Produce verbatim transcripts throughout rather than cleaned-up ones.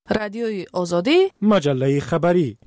رادیوی آزادی، مجله خبری.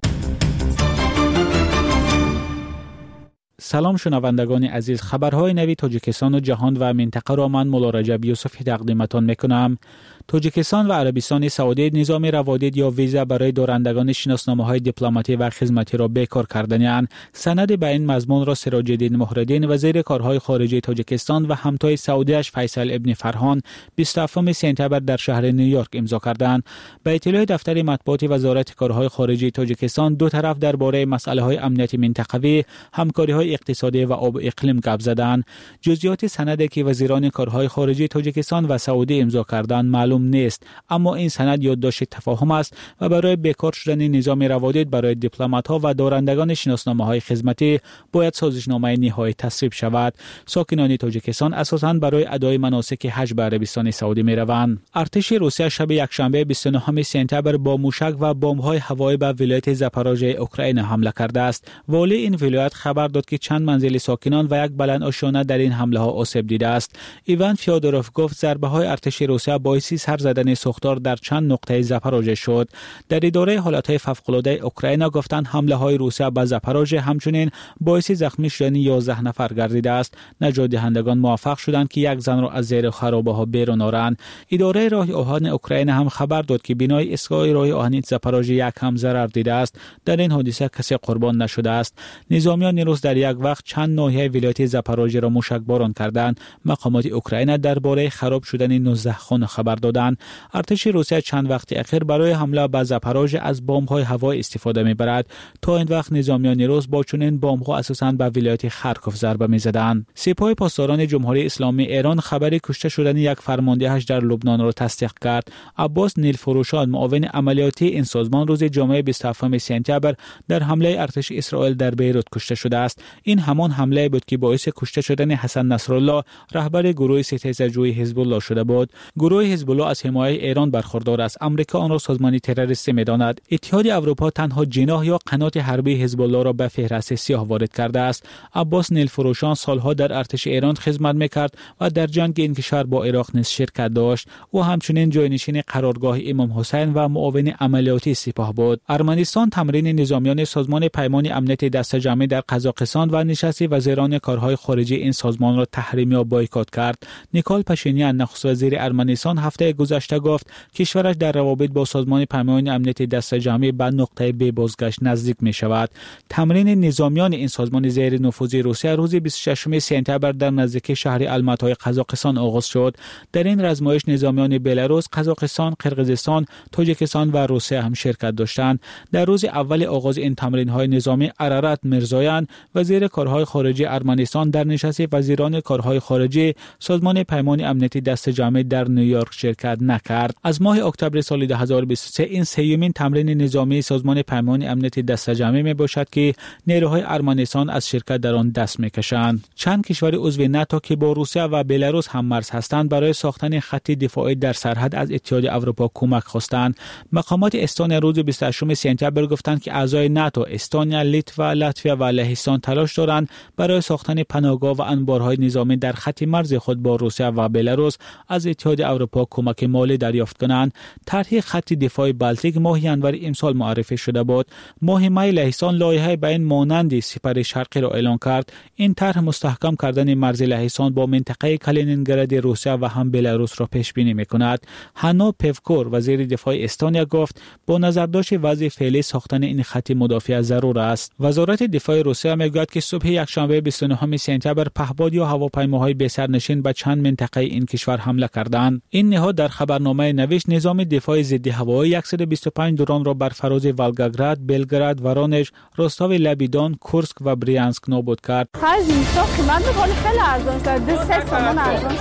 سلام شنوندگان عزیز، خبرهای نوی تاجیکستان و جهان و منطقه را من مولا رجب یوسفی تقدیمتان میکنم. تاجیکستان و عربستان سعودی نظام روادید یا ویزا برای دارندگان شناسنامه‌های دیپلماتی و خدمتی را بیکار کردند. سند به این مضمون را سراج الدین محردین وزیر کارهای خارجه تاجیکستان و همتای سعودیش فیصل ابن فرهان بیست و هفتم سپتامبر در شهر نیویورک امضا کردند. به اطلاع دفتر مطبوعات وزارت کارهای خارجه تاجیکستان، دو طرف درباره مسائل‌های امنیتی منطقوی، همکاری‌های اقتصادی و آب و اقلیم گپ زدند. جزئیات سندی که وزیران کارهای خارجه تاجیکستان و سعودی امضا کردند معلوم نیست، اما این سند یادداشت تفاهم است و برای بیکار شدن نظام روادید برای دیپلمات‌ها و دارندگان شناسنامه‌های خدمتی باید سازشنامه نهایی تصویب شود. ساکنان تاجیکستان اساساً برای ادای مناسک حج به عربستان سعودی می‌روند. ارتش روسیه شب یکشنبه بیست و نهم سپتامبر با موشک و بمب‌های هوایی به ولایت زاپاروژه اوکراین حمله کرده است. والی این ولایت خبر داد که چند منزل ساکنان و یک بلند آشیانه در این حمله ها آسیب دیده است. ایوان فیودوروف گفت ضربه‌های ارتش روسیه باعث سر زدن سوختار در چند نقطه زاپاروژه شد. در اداره حالت‌های فوق‌العاده اوکراین گفتند حمله‌های روسیه به زاپاروژه همچنین باعث زخمی شدن یازده نفر گردیده است. نجات دهندگان موفق شدند که یک زن را از زیر خرابه‌ها بیرون آورند. اداره راه آهن اوکراین هم خبر داد که بنای ایستگاه راه آهن زاپاروژه یک هم ضرر دیده است. در این حادثه کسی قربان نشده است. نظامیان روس در یک وقت چند ناحیه ولایت زاپاروژه را موشکباران کردند. مقامات اوکراین درباره خراب شدن نوزده خانه خبر دادند. ارتش روسیه چند وقت اخیر برای حمله به زاپاروژه از بمب‌های هوایی استفاده می‌برد. تا این وقت نظامیان روس با چنین بمب‌ها اساساً به ولایت خارکوف ضربه می‌زدند. سپاه پاسداران جمهوری اسلامی ایران خبر کشته شدن یک فرماندهش در لبنان را تصدیق کرد. عباس نیلفروشان معاون عملیاتی این سازمان روز جمعه بیست و هفتم سپتامبر در حمله ارتش اسرائیل در بیروت کشته شده است. این همان حمله بود که باعث کشته شدن حسن نصرالله رهبر گروه ستیزجوی حزب الله شده بود. گروه حزب الله از حمایت ایران برخوردار است. آمریکا آن را سازمان تروریستی می‌داند. اتحاد اروپا تنها جناح یا قنات حربی حزب الله را به فهرست سیاه وارد کرده است. عباس نیلفروشان سالها در ارتش ایران خدمت می‌کرد و در جنگ این کشور با عراق نیز شرکت داشت. او همچنین جاینشین قرارگاه امام حسین و معاون عملیاتی سپاه بود. ارمنستان تمرین نظامیان سازمان پیمان امنیت دست جمعی در قزاقستان و نشست وزیران کارهای خارجه این سازمان را تحریم یا بایکوت کرد. نیکول پاشینیان نخست وزیر ارمنستان هفته گذشته گفت کشورش در روابط با سازمان پیمان امنیت دست جمعی به نقطه بی بازگشت نزدیک می شود. تمرین نظامیان این سازمان زیر نفوذ روسیه روز بیست و ششم سپتامبر در نزدیکی شهر الماتای قزاقستان آغاز شد. در این رزمایش نظامیان بلاروس، قزاقستان، قرقیزستان، تاجیکستان و روسیه هم شرکت داشتند. در روز اول آغاز این تمرین‌های نظامی ارارات میرزایان وزیر کارهای خارجه ارمنستان در نشست وزیران کارهای خارجه سازمان پیمان امنیت دست جمعی در نیویورک شرکت نکرد. از ماه اکتبر سال دو هزار و بیست و سه این سیومین تمرین نظامی سازمان پیمان امنیت دست جمعی می باشد که نیروهای ارمنستان از شرکت در آن دست میکشند. چند کشور عضو ناتو که با روسیه و بلاروس هم مرز هستند برای ساختن خط دفاعی در سرحد از اتحاد اروپا کمک خواستند. مقامات استونیا روز بیست و هشتم سپتامبر گفتند که اعضای ناتو استونیا، لیتوا، لاتویا و لهستان تلاش دارند برای ساختن پناهگاه و انبارهای نظامی در خط مرز خود با روسیه و بلاروس از اتحاد اروپا کمک مالی دریافت کنند. طرح خط دفاعی بالتیک ماه ژانویه امسال معرفی شده بود. ماه می لهستان لایحه به این مانند سپر شرقی را اعلان کرد. این طرح مستحکم کردن مرز لهستان با منطقه کالینینگراد روسیه و هم بلاروس را پیش بینی می‌کند. هانو پفکور وزیر دفاع استونیا گفت با نظرداشت وضع فعلی ساختن این خط مدافع ضرور است. وزارت دفاع روسیه میگوید که صبح یکشنبه بیست و نهم سپتامبر پهپاد یا هواپیماهای بی سرنشین به چند منطقه این کشور حمله کردند. این نهاد در خبرنامه نوشت نظام دفاع ضد هوایی صد و بیست و پنج درون را بر فراز والگاگراد، بلگراد، ورونژ، روستاو لبیدان، کورسک و بریانسک نابود کرد. خرج اینستا قیمت می‌کنه خیلی ارزان شد. دو سه تومان ارزان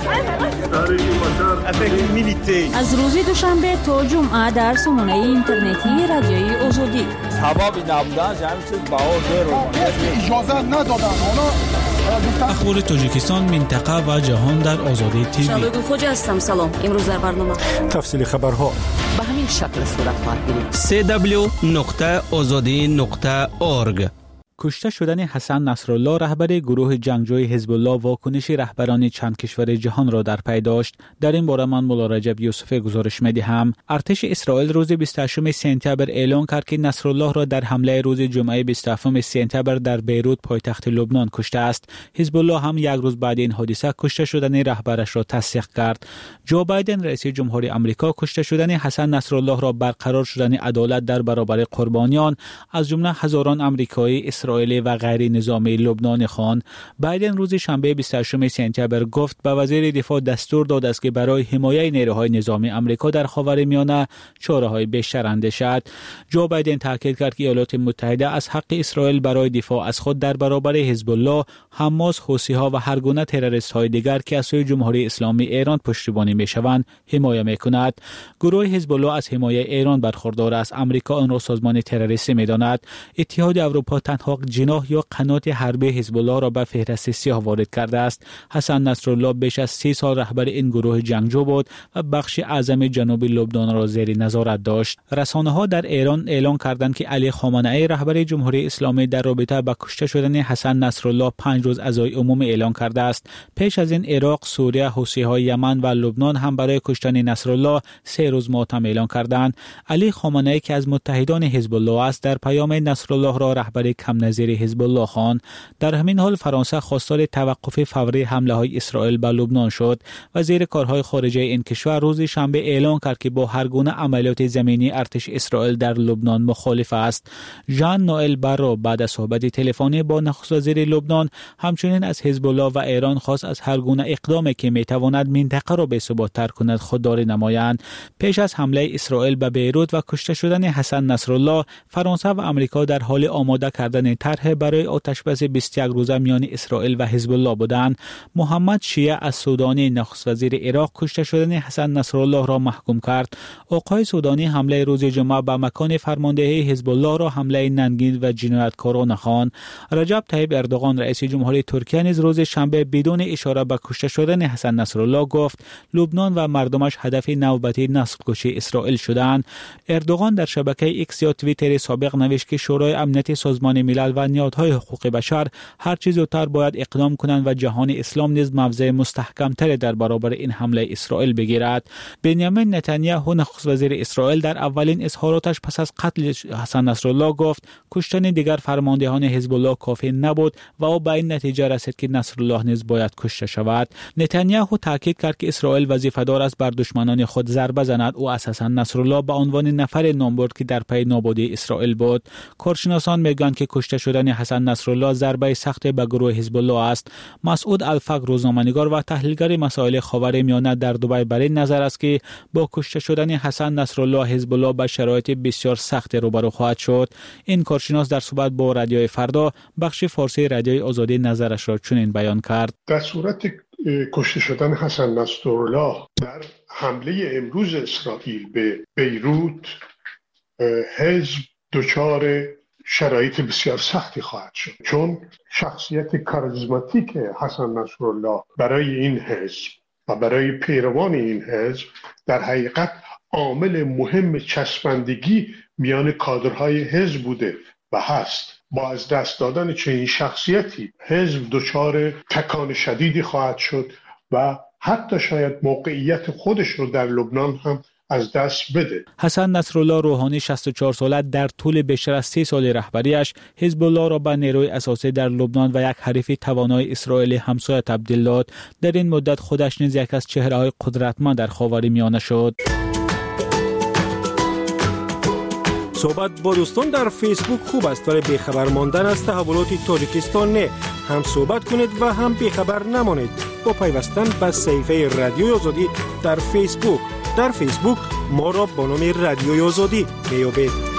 شد. از روز دوشنبه تا جمعه در سامانه اینترنتی رادیوی آزادی. ثوابی نبودن همین چیز باور داره. اجازه ندادن. حالا اخبار تاجیکستان، منطقه و جهان در آزادی تیوی. شبکه خوج هستم. سلام. امروز در برنامه تفصیل خبرها به همین شکل صورت خواهد گرفت. دبلیو دبلیو دبلیو دات آزادی دات اورگ. کشته شدن حسن نصرالله رهبر گروه جنگجوی حزب الله واکنش رهبران چند کشور جهان را در پی داشت. در این باره من مولا رجب یوسفی گزارش می‌دهم. ارتش اسرائیل روز بیست و هشتم سپتامبر اعلام کرد که نصرالله را در حمله روز جمعه بیست و هفتم سپتامبر در بیروت پایتخت لبنان کشته است. حزب الله هم یک روز بعد این حادثه کشته شدن رهبرش را تصدیق کرد. جو بایدن رئیس جمهوری آمریکا کشته شدن حسن نصرالله را برقرار شدن عدالت در برابر قربانیان از جمله هزاران آمریکایی، اسرائیلی و غیر نظامی لبنان خواند. بایدن روز شنبه بیست و هشتم سپتامبر گفت به وزیر دفاع دستور داد است که برای حمایت نیروهای نظامی آمریکا در خاورمیانه چاره‌های بیشتر اندیشد. جو بایدن تاکید کرد که ایالات متحده از حق اسرائیل برای دفاع از خود در برابر حزب الله، حماس، حوثی‌ها و هر گونه تروریست‌های دیگر که از سوی جمهوری اسلامی ایران پشتیبانی می‌شوند حمایت می‌کند. گروه حزب الله از حمایت ایران برخوردار است. آمریکا آن را سازمان تروریستی می‌داند. اتحاد اروپا تنها جناح یا قنات حربی حزب الله را به فهرست سیاه وارد کرده است. حسن نصرالله بیش از سی سال رهبر این گروه جنگجو بود و بخش اعظم جنوب لبنان را زیر نظارت داشت. رسانه‌ها در ایران اعلام کردند که علی خامنه‌ای رهبر جمهوری اسلامی در رابطه با کشته شدن حسن نصرالله پنج روز عزای عمومی اعلام کرده است. پیش از این عراق، سوریه، حوثی‌های یمن و لبنان هم برای کشتن نصرالله سه روز ماتم اعلام کردند. علی خامنه‌ای که از متحدان حزب الله است در پیام نصرالله را رهبر کم نظیر حزب الله خواند. در همین حال فرانسه خواستار توقف فوری حمله‌های اسرائیل به لبنان شد. وزیر کارهای خارجه این کشور روز شنبه اعلام کرد که با هر گونه عملیات زمینی ارتش اسرائیل در لبنان مخالف است. ژان نوئل بارو بعد از صحبت تلفنی با نخست وزیر لبنان همچنین از حزب الله و ایران خواست از هر گونه اقدامی که میتواند منطقه را بی‌ثبات‌تر کند خودداری نمایند. پیش از حمله اسرائیل به بیروت و کشته شدن حسن نصرالله، فرانسه و آمریکا در حال آماده کردن طرح برای آتشبس بیست و یک روزه میان اسرائیل و حزب الله بودند. محمد شیعه از سودانی نخست وزیر عراق کشته شدن حسن نصرالله را محکوم کرد. آقای سودانی حمله روز جمعه به مکان فرماندهی حزب الله را حمله ننگین و جنایتکارانه خواند. رجب طیب اردوغان رئیس جمهوری ترکیه نیز روز شنبه بدون اشاره به کشته شدن حسن نصرالله گفت لبنان و مردمش هدف نوبتی نسل‌کشی اسرائیل شدند. اردوغان در شبکه ایکس یا توییتر سابق نوشت که شورای امنیت سازمان ملل و نهادهای حقوق بشر هر چیز زودتر باید اقدام کنند و جهان اسلام نیز موضع مستحکم‌تر در برابر این حمله اسرائیل بگیرد. بنیامین نتانیاهو نخست وزیر اسرائیل در اولین اظهاراتش پس از قتل حسن نصرالله گفت کشتن دیگر فرماندهان حزب الله کافی نبود و او به این نتیجه رسید که نصرالله نیز باید کشته شود. نتانیاهو تاکید کرد که اسرائیل وظیفه‌دار است بر دشمنان خود ضربه زند. او از حسن نصرالله به عنوان نفر نام برد که در پی نابودی اسرائیل بود. کارشناسان میگویند که کشته شدن حسن نصرالله ضربه سخت به گروه حزب الله است. مسعود الفقر روزنامه‌نگار و تحلیلگر مسائل خاورمیانه در دبی بر این نظر است که با کشته شدن حسن نصرالله حزب الله به شرایط بسیار سخت روبرو خواهد شد. این کارشناس در صحبت با رادیوی فردا بخش فارسی رادیوی آزادی نظرش را چنین بیان کرد: در صورت کشته شدن حسن نصرالله در حمله امروز اسرائیل به بیروت، حزب دچار شرایط بسیار سختی خواهد شد، چون شخصیت کاریزماتیک حسن نصرالله برای این حزب و برای پیروان این حزب در حقیقت عامل مهم چسبندگی میان کادرهای حزب بوده و هست. با از دست دادن چنین شخصیتی حزب دچار تکان شدیدی خواهد شد و حتی شاید موقعیت خودش رو در لبنان هم از دست بده. حسن نصرالله روحانی شصت و چهار ساله در طول بیشتر از سی سال رهبریش حزب الله را به نیروی اساسی در لبنان و یک حریف توانای اسرائیلی همسایه تبدیل داد. در این مدت خودش نیز یک از چهره‌های قدرتمند در خاورمیانه شد. صحبت با دوستان در فیسبوک خوب است، ولی بیخبر ماندن از تحولات تاجیکستان نه. هم صحبت کنید و هم بیخبر نمانید با پیوستن به صفحه رادیوی آزادی در فیسبوک. در فیسبوک ما را با نام رادیوی آزادی میابید.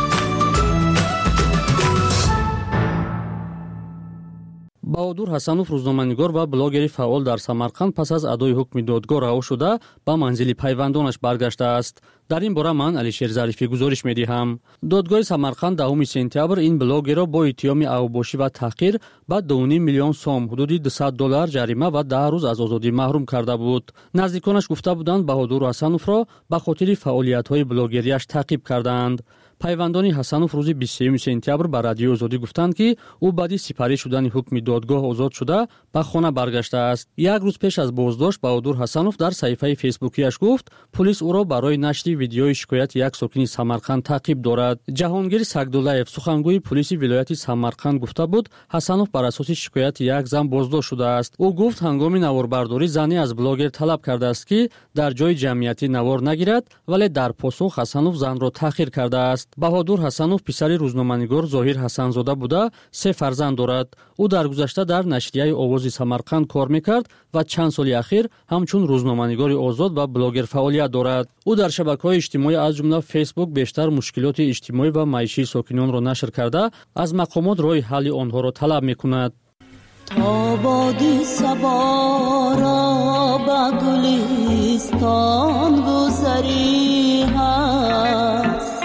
بهادور حسنوف روزنامه‌نگار و بلاگری فعال در سمرقند پس از ادای حکم دادگاه رها شده به منزل پیوندانش برگشته است. در این باره من علیشیر ظریفی گزارش می‌دهم. دادگاه سمرقند دهم سپتامبر این بلاگر را با اتهام اوباشی و تحقیر به دو و نیم میلیون سوم حدود دویست دلار جریمه و ده روز از آزادی محروم کرده بود. نزدیکانش گفته بودند بهادور حسنوف را به خاطر فعالیت‌های بلاگریش تعقیب کردند. пайвандони ҳасанов рӯзи бисту сеюми сентябр ба радиои озодӣ гуфтанд ки ӯ баъди сипарӣ шудани ҳукми додгоҳ озод шуда ба хона баргаштааст. як рӯз пеш аз боздошт баҳодур ҳасанов дар саҳифаи фейсбукиаш гуфт пулис ӯро барои нашри видеои шикояти як сокини самарқанд таъқиб дорад. ҷаҳонгир сагдуллаев сухангӯи пулиси вилояти самарқанд гуфта буд ҳасанов бар асоси шикояти як зан боздошт шудааст. ӯ гуфт ҳангоми наворбардорӣ зане аз блогер талаб кардааст ки дар ҷои ҷамъиятӣ навор нагирад, вале дар посух ҳасанов занро таҳқир кардааст. баҳодур ҳасанов писари рӯзноманигор зоҳир ҳасанзода буда се фарзанд дорад. ӯ дар гузашта дар нашрияи овози самарқанд кор мекард ва чанд соли ахир ҳамчун рӯзноманигори озод ва блогер фаъолият дорад. ӯ дар шабакаҳои иҷтимоӣ аз ҷумла фейсбук бештар мушкилоти иҷтимоӣ ва маишии сокинонро нашр карда аз мақомот роҳи ҳалли онҳоро талаб мекунад. تا بادی سبارا با گلستان گذری هست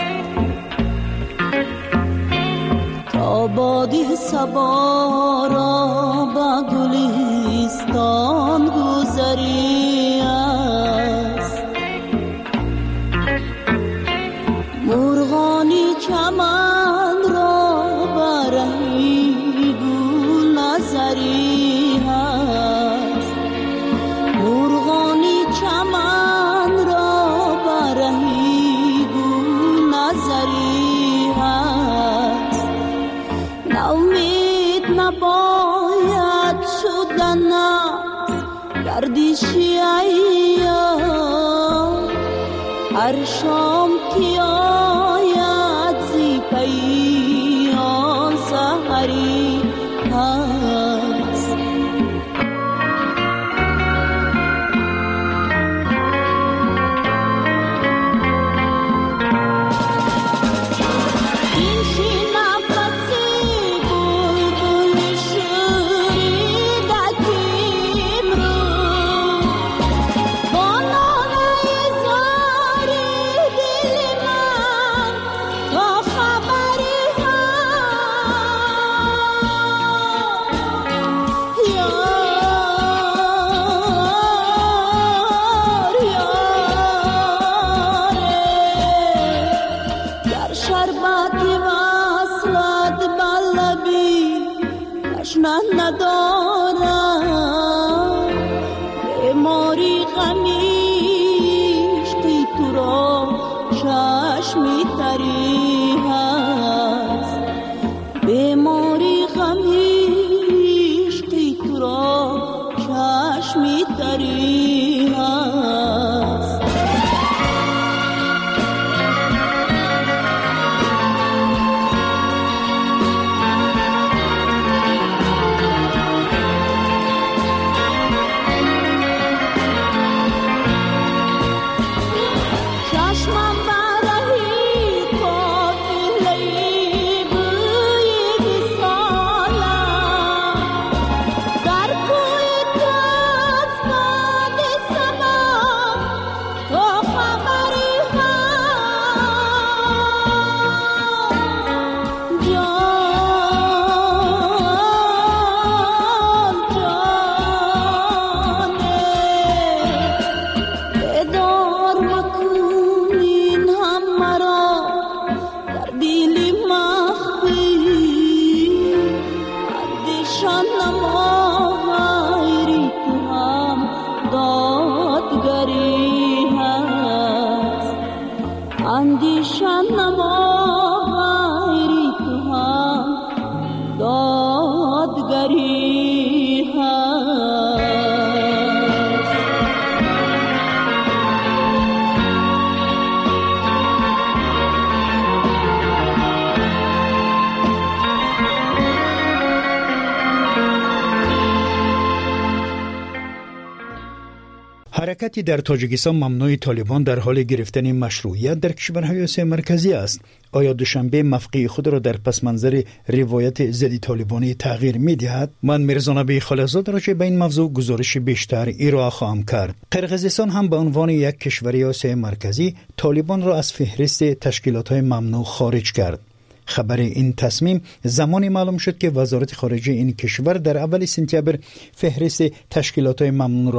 تا بادی سبارا با گلستان گذری هست مرغانی چمن را برهی نظری هست مرغانی چمن را برهی گل نظری هست ناامید نباید شدن گردشی ایام هر شام که آید زی پیام سحری هست این شی نفسی بلبل شوریدکیم رو با نالای زاری دل من تا خبری ندارم بیماری غمیش که تو را چشمی تری هست بیماری غمیش که تو را چشمی تری هست اندیشان نما غیری تو هم دادگری هست حرکتی در تاجیکستان ممنوع طالبان در حال گرفتن مشروعیت در کشورهای آسیا مرکزی است. آیا دوشنبه موقع خود را در پس منظر روایت ضد طالبانی تغییر می‌دهد؟ من میرزا نبی خالقزاد راجع به این موضوع گزارش بیشتر ارائه خواهم کرد. قرقیزستان هم به عنوان یک کشور آسیا مرکزی طالبان را از فهرست تشکیلات‌های ممنوع خارج کرد. خبر این تصمیم زمانی معلوم شد که وزارت خارجه این کشور در اول سپتامبر فهرست تشکیلات‌های ممنوع را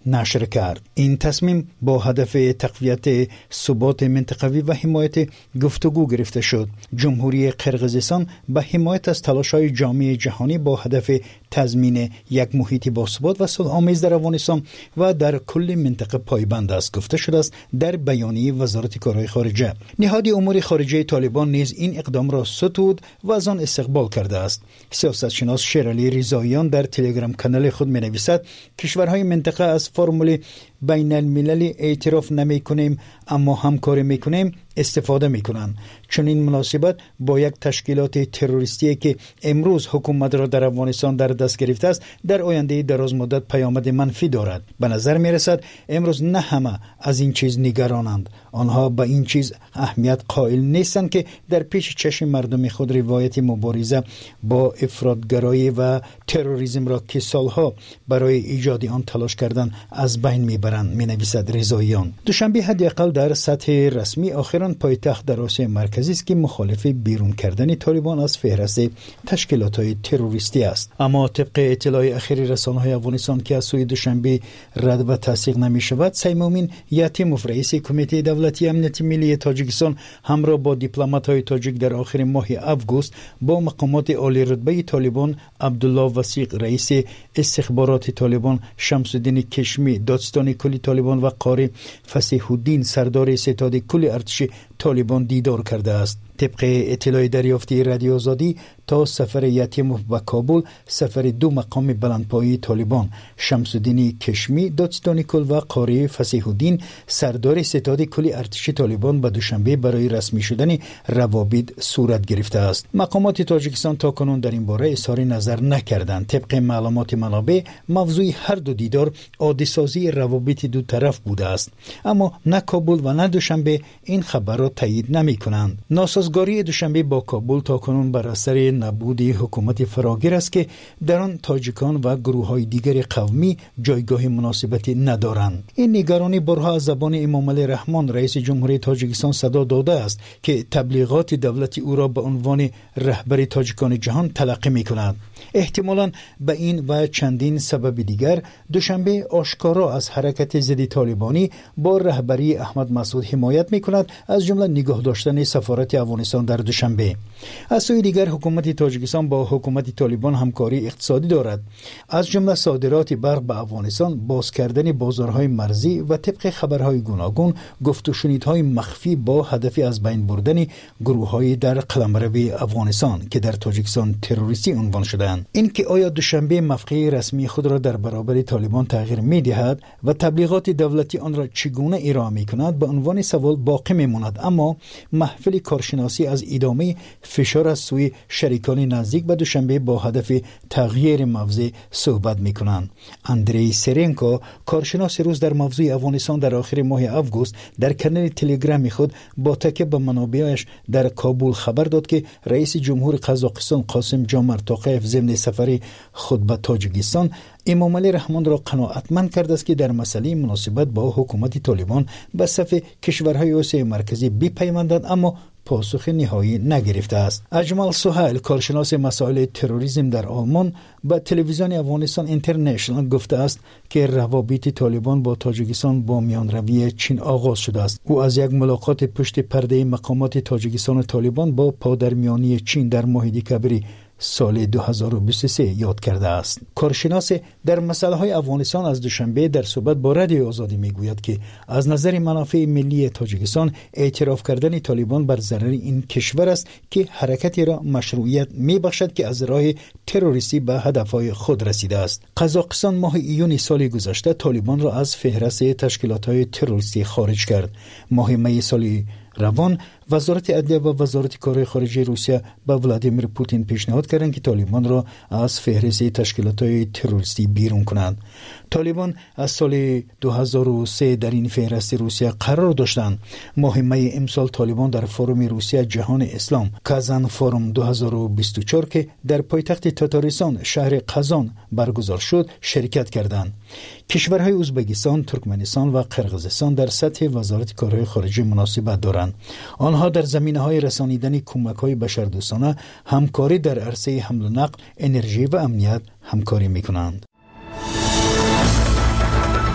نشر کرد. این تصمیم با هدف تقویت ثبات منطقوی و حمایت گفتگو گرفته شد. جمهوری قرقیزستان به حمایت از تلاش‌های جامعه جهانی با هدف تضمین یک محیط باثبات و صلح‌آمیز در افغانستان و در کل منطقه پایبند است گفته شده است در بیانیه وزارت کارهای خارجه. نهاد امور خارجه طالبان نیز این اقدام را ستود و از آن استقبال کرده است. سیاستشناس شیرعلی رضاییان در تلگرام کانال خود می‌نویسد کشورهای منطقه از فرمول بین المللی اعتراف نمی کنیم اما همکاری می کنیم استفاده می کنند. چون این مناسبت با یک تشکیلات تروریستی که امروز حکومت را در افغانستان در دست گرفته است در آینده دراز مدت پیامد منفی دارد. به نظر می رسد امروز نه همه از این چیز نگرانند. آنها به این چیز اهمیت قائل نیستند که در پیش چشم مردم خود روایت مبارزه با افراطگرایی و تروریسم را که سالها برای ایجاد آن تلاش کردن از بین میبرند، می نویسد رضاییان. دوشنبه حداقل در سطح رسمی آخران پایتخت در آسیا مرکزی است که مخالف بیرون کردن طالبان از فهرست تشکیلات‌های تروریستی است. اما طبق اطلاع اخیر رسانه‌های افغانستان که از سوی دوشنبه رد و تصدیق نمی‌شود، سیمومین یتیموف رئیس کمیته دولتی امنیت ملی تاجیکستان همراه با دیپلمات‌های تاجیک در آخر ماه آگوست با مقامات عالی رتبه طالبان عبدالله وثیق رئیس استخبارات طالبان، شمس الدین کشمی دادستان کلی طالبان و قاری فصیح الدین سردار ستاد کل ارتش طالبان دیدار کرده است. طبق اطلاع دریافتی رادیو آزادی تا سفر یتیموف به کابل سفر دو مقام بلندپایه طالبان شمس الدین کشمی دادستان کل و قاری فصیح الدین سردار ستاد کل ارتش طالبان به دوشنبه برای رسمی شدن روابط صورت گرفته است. مقامات تاجیکستان تا کنون در این باره اظهار نظر نکردند. طبق معلومات منابع موضوع هر دو دیدار عادی سازی روابط دو طرف بوده است، اما نه کابل و نه دوشنبه این خبر را تایید نمی کنند. ناسازگاری دوشنبه با کابل تا کنون بر اثر نبود حکومت فراگیر است که در آن تاجیکان و گروه های دیگر قومی جایگاه مناسبتی ندارند. این نگرانی بارها از زبان امام علی رحمان رئیس جمهوری تاجیکستان صدا داده است که تبلیغات دولتی او را به عنوان رهبر تاجیکان جهان تلقی می کند. احتمالاً به این و چندین سبب دیگر دوشنبه آشکارا از حرکت ضد طالبانی با رهبری احمد مسعود حمایت می کند، از جمله نگاه داشتن سفارت افغانستان در دوشنبه. از سوی دیگر حکومت تاجیکستان با حکومت طالبان همکاری اقتصادی دارد، از جمله صادرات برق به افغانستان، باز کردن بازارهای مرزی و طبق خبرهای گوناگون گفت و شنیدهای مخفی با هدف از بین بردن گروه‌های در قلمرو افغانستان که در تاجیکستان تروریستی عنوان شدند. این که آیا دوشنبه موقع رسمی خود را در برابر طالبان تغییر می‌دهد و تبلیغات دولتی آن را چگونه ارائه می‌کند به عنوان سوال باقی می‌ماند، اما محفل کارشناسی از ادامه فشار از سوی شریکان نزدیک به دوشنبه با هدف تغییر موضع صحبت می‌کنند. اندری سرنکو کارشناس روز در موضوع افغانستان در آخر ماه آگوست در کانال تلگرامی خود با تکیه به منابعش در کابل خبر داد که رئیس جمهور قزاقستان قاسم جامعت توقیف ضمن سفر خود به تاجیکستان امام علی رحمان را قناعتمند کرده است که در مسئله مناسبت با حکومت طالبان به صف کشورهای آسیای مرکزی بپیوندند، اما پاسخ نهایی نگرفته است. اجمل سهیل کارشناس مسائل تروریسم در آلمان به تلویزیون افغانستان اینترنشنال گفته است که روابط طالبان با تاجیکستان با میانروی چین آغاز شده است. او از یک ملاقات پشت پرده مقامات تاجیکستان و طالبان با پادرمیانی چین در ماه دکامبر سال دو هزار و بیست و سه یاد کرده است. کارشناس در مسائل های افغانستان از دوشنبه در صحبت با رادیو آزادی میگوید که از نظر منافع ملی تاجیکستان اعتراف کردن طالبان بر ضرر این کشور است که حرکتی را مشروعیت میبخشد که از راه تروریستی به هدفهای خود رسیده است. قزاقستان ماه ایون سال گذشته طالبان را از فهرست تشکیلات های تروریستی خارج کرد. ماه می سال روان وزارت عدلیه و وزارت کارهای خارجه روسیه به ولادیمیر پوتین پیشنهاد کردند که طالبان را از فهرست تشکیلات‌های تروریستی بیرون کنند. طالبان از سال دو هزار و سه در این فهرست روسیه قرار داشتند. ماه می امسال طالبان در فروم روسیه جهان اسلام کازان فروم دو هزار و بیست و چهار که در پایتخت تاتارستان شهر قزان برگزار شد شرکت کردند. کشورهای ازبکستان، ترکمنستان و قرقیزستان در سطح وزارت کارهای خارجه مناسبت دارند. آنها در زمینه‌های رسانیدن کمک‌های بشردوستانه، همکاری در عرصه حمل و نقل، انرژی و امنیت همکاری می‌کنند.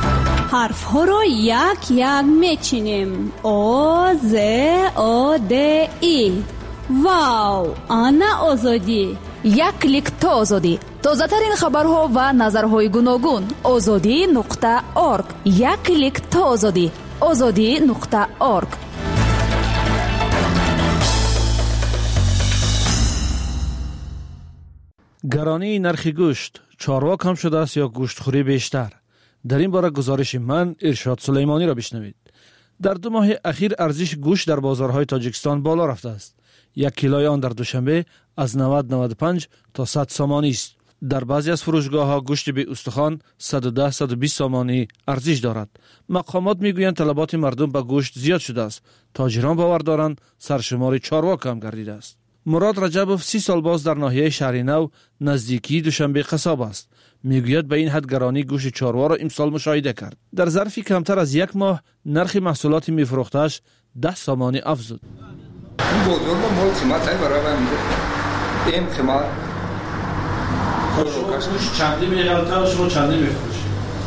حرف ها را یک یک میچینیم. آ ز آ د ای. واو، انا آزادی. یک کلیک تا آزادی. تازه ترین خبرها و نظرهای گوناگون. آزادی نقطه اورگ. یک کلیک تا آزادی. آزادی نقطه اورگ. گرانی نرخ گوشت، چاروا کم شده است یا گوشت خوری بیشتر؟ در این باره گزارش من ارشاد سلیمانی را بشنوید. در دو ماه اخیر ارزش گوشت در بازارهای تاجیکستان بالا رفته است. یک کیلوی آن در دوشنبه از نود نود و پنج تا صد سامانی است. در بعضی از فروشگاه‌ها گوشت بی استخوان صد و ده صد و بیست سامانی ارزش دارد. مقامات میگویند طلبات مردم به گوشت زیاد شده است. تاجران باور دارند سرشمار چاروا کم گردیده است. مراد رجبوف سی سال باز در ناحیه شهر نو نزدیکی دوشنبه قصاب است. میگوید به این حد گرانی گوشت چاروا را امسال مشاهده کرد. در ظرف کمتر از یک ماه نرخ محصولات میفروختش ده سامانی افزود. این بازار مال قیمت های برای من این قیمت گوشت چندی میگلته و شما چندی میفروشید؟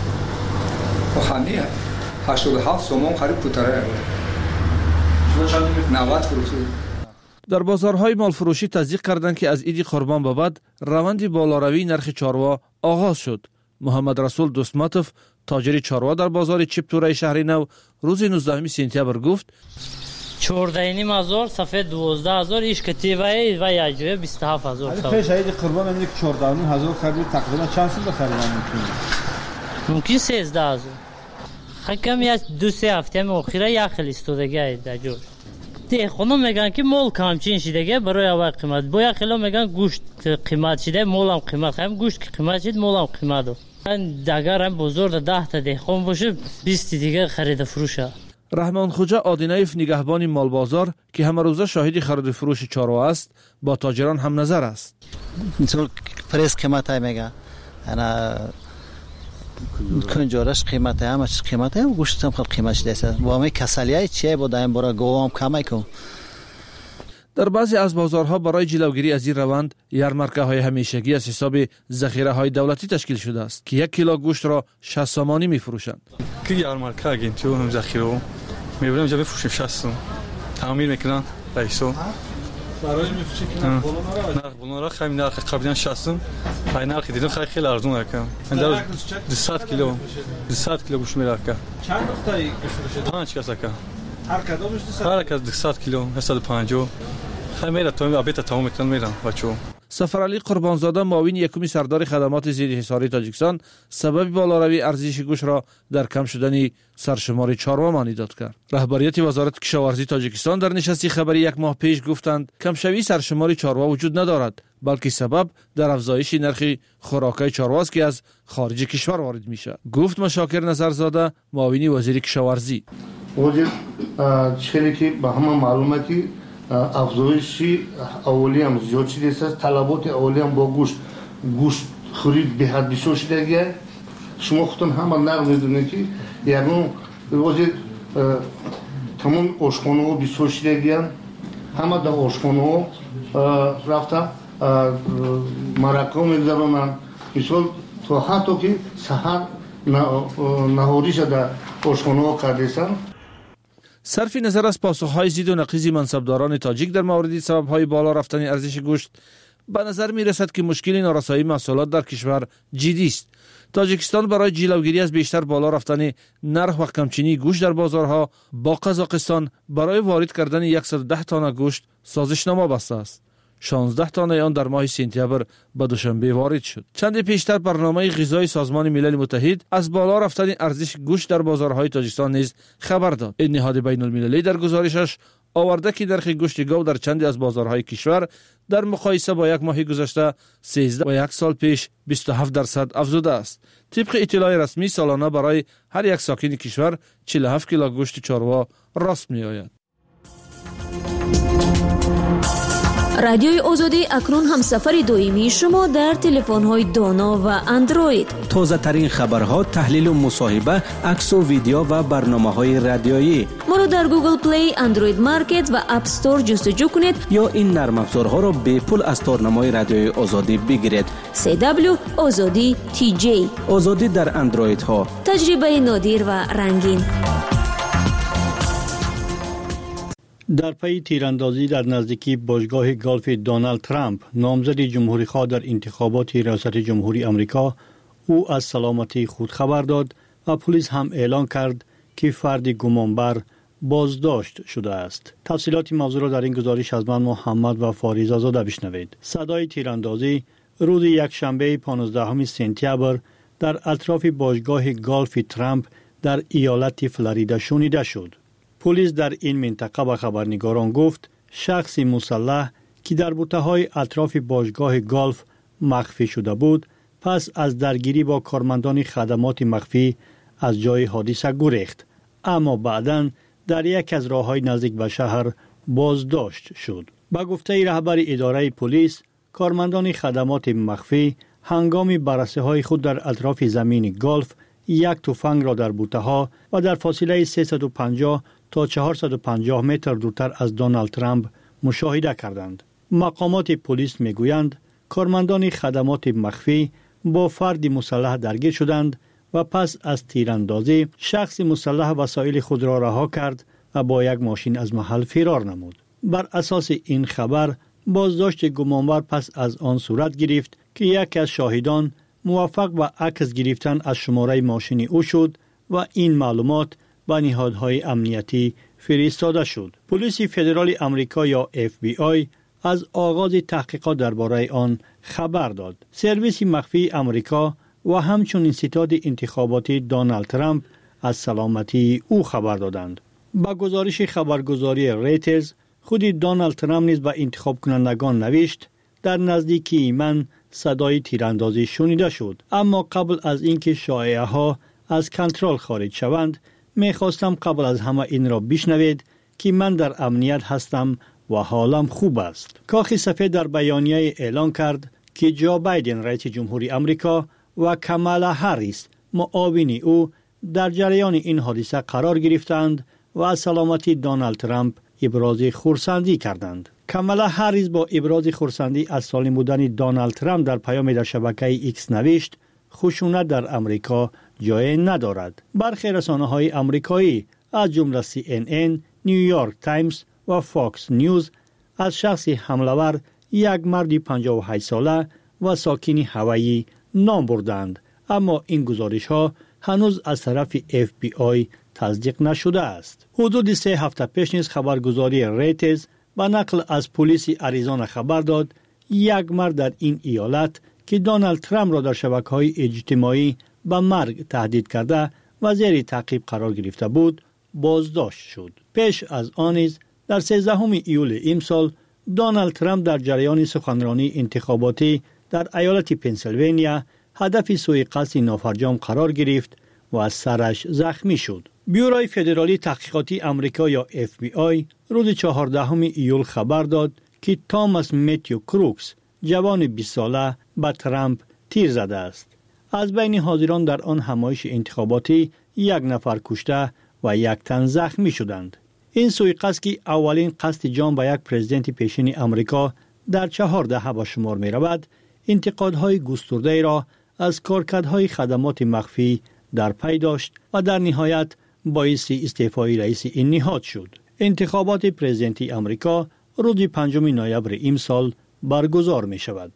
بخندی هشتاد و هفت سامان قریب پوتره شما چندی میفروشید؟ نود فروشید. در بازارهای مال فروشی تصدیق کردند که از عید قربان به بعد روند بالاروی نرخ چاروا آغاز شد. محمد رسول دوستماتوف تاجر چاروا در بازار چپتوره شهر نو روز نوزدهم سپتامبر گفت چهارده نیم هزار سفید دوازده هزار ایش کتیبه و یاجوه بیست و هفت هزار. ولی پیش عید قربان میگه چهارده نیم هزار خرید تقریبا چند سال بخرید ممکن؟ ممکن سیزده هزار. خکم یا دو سه هفته مؤخره یا خیلی استودگی در جور. تی خونم میگن که مول کمچین شده برای اول قیمت. باید خیلی میگن گوشت قیمت شده مولم قیمت خیم گوشت قیمت شد مولم قیمت دو. من دگر هم بزرگ ده تا دهخون باشه بیست دیگه خرید فروشه. رحمان خوجا آدینایف نگهبان مال بازار که همه روزه شاهد خرید فروش چاروا است با تاجران هم نظر است. اینطور پریس قیمت های میگه انا کنجورش قیمت همه چیز قیمت هم گوشت هم خیلی قیمت شده است. وامی کسلیای چیه بود این برای گوام کمی کن. در بعضی از بازارها برای جلوگیری از این روند یارمارکه های همیشگی از حساب ذخیره های دولتی تشکیل شده است که یک کیلو گوشت را شصت سامانی میفروشند. که یارمارکه اگین تو هم ذخیره میبریم جا بفروشیم شصت تعمیر میکنن رئیسو برای میفروشی که نرخ بالا نرخ خیلی نرخ قبلا شصت های نرخ دیدم خیلی خیلی ارزون رکم در دویست کیلو دویست کیلو گوشت میرکه چند نقطه گوشت پنج کاسه هر کدامش دویست هر کدام دویست کیلو هشتصد و پنجاه خیلی میره تو ابیت تمام میکنن میرن بچو. سفرعلی قربانزاده معاون یکم سردار خدمات ضد حصاری تاجیکستان سبب بالاروی ارزش گوشت را در کم شدن سرشمار چاروا مانی داد کرد. رهبریت وزارت کشاورزی تاجیکستان در نشستی خبری یک ماه پیش گفتند کمشوی سرشمار چاروا وجود ندارد بلکه سبب در افزایش نرخ خوراکای چاروا است که از خارج کشور وارد میشه. گفت مشاکر نظرزاده معاون وزیر کشاورزی. وزیر چیزی که به همه معلوماتی افزایشی اولی هم زیاد شده است. طلبات اولی هم با گوشت گوشت خرید به حد بسیار شده گه. شما خودتون هم نقل میدونید که یعنی وزیر تمام آشخانه ها بسیار شده گه. همه در آشخانه ها رفته مرکه میگذارونن. مثال تا حتی که سحر نهاری شده آشخانه ها کردیستن. صرف نظر از پاسخهای ضد و نقیض منصبداران تاجیک در مورد سببهای بالا رفتن ارزش گوشت به نظر می رسد که مشکل نارسایی محصولات در کشور جدی است. تاجیکستان برای جلوگیری از بیشتر بالا رفتن نرخ و کمچینی گوشت در بازارها با قزاقستان برای وارد کردن صد و ده تانه گوشت سازشنامه بسته است. شانزده تانه آن در ماه سپتامبر به دوشنبه وارد شد. چند پیشتر برنامه غذایی سازمان ملل متحد از بالا رفتن ارزش گوشت در بازارهای تاجیکستان نیز خبر داد. این نهاد بین المللی در گزارشش آورده که نرخ گوشت گاو در چندی از بازارهای کشور در مقایسه با یک ماه گذشته سیزده و یک سال پیش بیست و هفت درصد افزوده است. طبق اطلاع رسمی سالانه برای هر یک ساکن کشور چهل و هفت کیلو گوشت چاروا راست می آید. رادیوی آزادی اکنون هم سفر دائمی شما در تلفن‌های دانا و اندروید. تازه ترین خبرها، تحلیل و مصاحبه، عکس و ویدیو و برنامه‌های رادیویی. ما رو در گوگل پلی، اندروید مارکت و اپ استور جستجو کنید یا این نرم افزارها رو به پول از تارنمای رادیوی آزادی بگیرید. سی دبلیو آزادی تی جی. آزادی در اندروید ها. تجربه نادر و رنگین. در پی تیراندازی در نزدیکی باشگاه گالف دونالد ترامپ، نامزد جمهوری‌خواه در انتخابات ریاست جمهوری آمریکا، او از سلامتی خود خبر داد و پلیس هم اعلان کرد که فرد گمانبر بازداشت شده است. تفصیلات موضوع را در این گزارش از من محمد و فاریزه زاده بشنوید. صدای تیراندازی روز یکشنبه پانزدهم سپتامبر در اطراف باشگاه گالف ترامپ در ایالت فلوریدا شنیده شد. پلیس در این منطقه به خبرنگاران گفت شخص مسلح که در بوته‌های اطراف باشگاه گالف مخفی شده بود، پس از درگیری با کارمندان خدمات مخفی از جای حادثه گریخت، اما بعداً در یک از راه‌های نزدیک به شهر بازداشت شد. با گفته رهبر اداره پلیس، کارمندان خدمات مخفی هنگام بررسی‌های خود در اطراف زمین گالف یک تفنگ را در بوته‌ها و در فاصله سیصد و پنجاه تا چهارصد و پنجاه متر دورتر از دونالد ترامپ مشاهده کردند. مقامات پلیس میگویند کارمندان خدمات مخفی با فرد مسلح درگیر شدند و پس از تیراندازی شخص مسلح وسایل خود را رها کرد و با یک ماشین از محل فرار نمود. بر اساس این خبر بازداشت گمانبر پس از آن صورت گرفت که یک از شاهدان موفق به عکس گرفتن از شماره ماشین او شد و این معلومات به نهادهای امنیتی فرستاده شد. پلیس فدرال آمریکا یا اف بی آی از آغاز تحقیقات درباره آن خبر داد. سرویس مخفی آمریکا و همچنین ستاد انتخاباتی دونالد ترامپ از سلامتی او خبر دادند. با گزارش خبرگزاری ریترز، خود دونالد ترامپ نیز به انتخاب کنندگان نوشت در نزدیکی من صدای تیراندازی شنیده شد، اما قبل از اینکه شایعه ها از کنترل خارج شوند میخواستم قبل از همه این را بشنوید که من در امنیت هستم و حالم خوب است. کاخ سفید در بیانیه اعلان کرد که جو بایدن رئیس جمهوری آمریکا و کامالا هریس معاون او در جریان این حادثه قرار گرفتند و از سلامتی دونالد ترامپ ابراز خرسندی کردند. کامالا هریس با ابراز خرسندی از سالم بودن دونالد ترامپ در پیام در شبکه ایکس نوشت خشونت در امریکا جای ندارد. برخی رسانه‌های آمریکایی از جمله سی ان ان، نیویورک تایمز و فاکس نیوز از شخص حمله‌ور یک مرد پنجاه و هشت ساله و ساکن هوایی نام بردند، اما این گزارش‌ها هنوز از طرف اف بی آی تصدیق نشده است. حدود سه هفته پیش نیز خبرگزاری ریترز با نقل از پلیس آریزونا خبر داد یک مرد در این ایالت که دونالد ترامپ را در شبکه‌های اجتماعی به مرگ تهدید کرده و زیر تعقیب قرار گرفته بود بازداشت شد. پیش از آن نیز در سیزدهم ایول امسال دونالد ترامپ در جریان سخنرانی انتخاباتی در ایالت پنسیلوانیا هدف سوءقصد نافرجام قرار گرفت و از سرش زخمی شد. بیوروی فدرالی تحقیقاتی آمریکا یا اف بی آی روز چهاردهم ایول خبر داد که تاماس متیو کروکس جوان بیست ساله به ترامپ تیر زده است. از بین حاضران در آن همایش انتخاباتی یک نفر کشته و یک تن زخمی شدند. این سوءقصد که اولین قصد جان به یک پرزیدنت پیشین آمریکا در چهار دهه به شمار می رود، انتقادهای گسترده را از کارکردهای خدمات مخفی در پی داشت و در نهایت باعث استعفای رئیس این نهاد شد. انتخابات پرزیدنتی آمریکا روز پنجم نوامبر امسال برگزار می شود.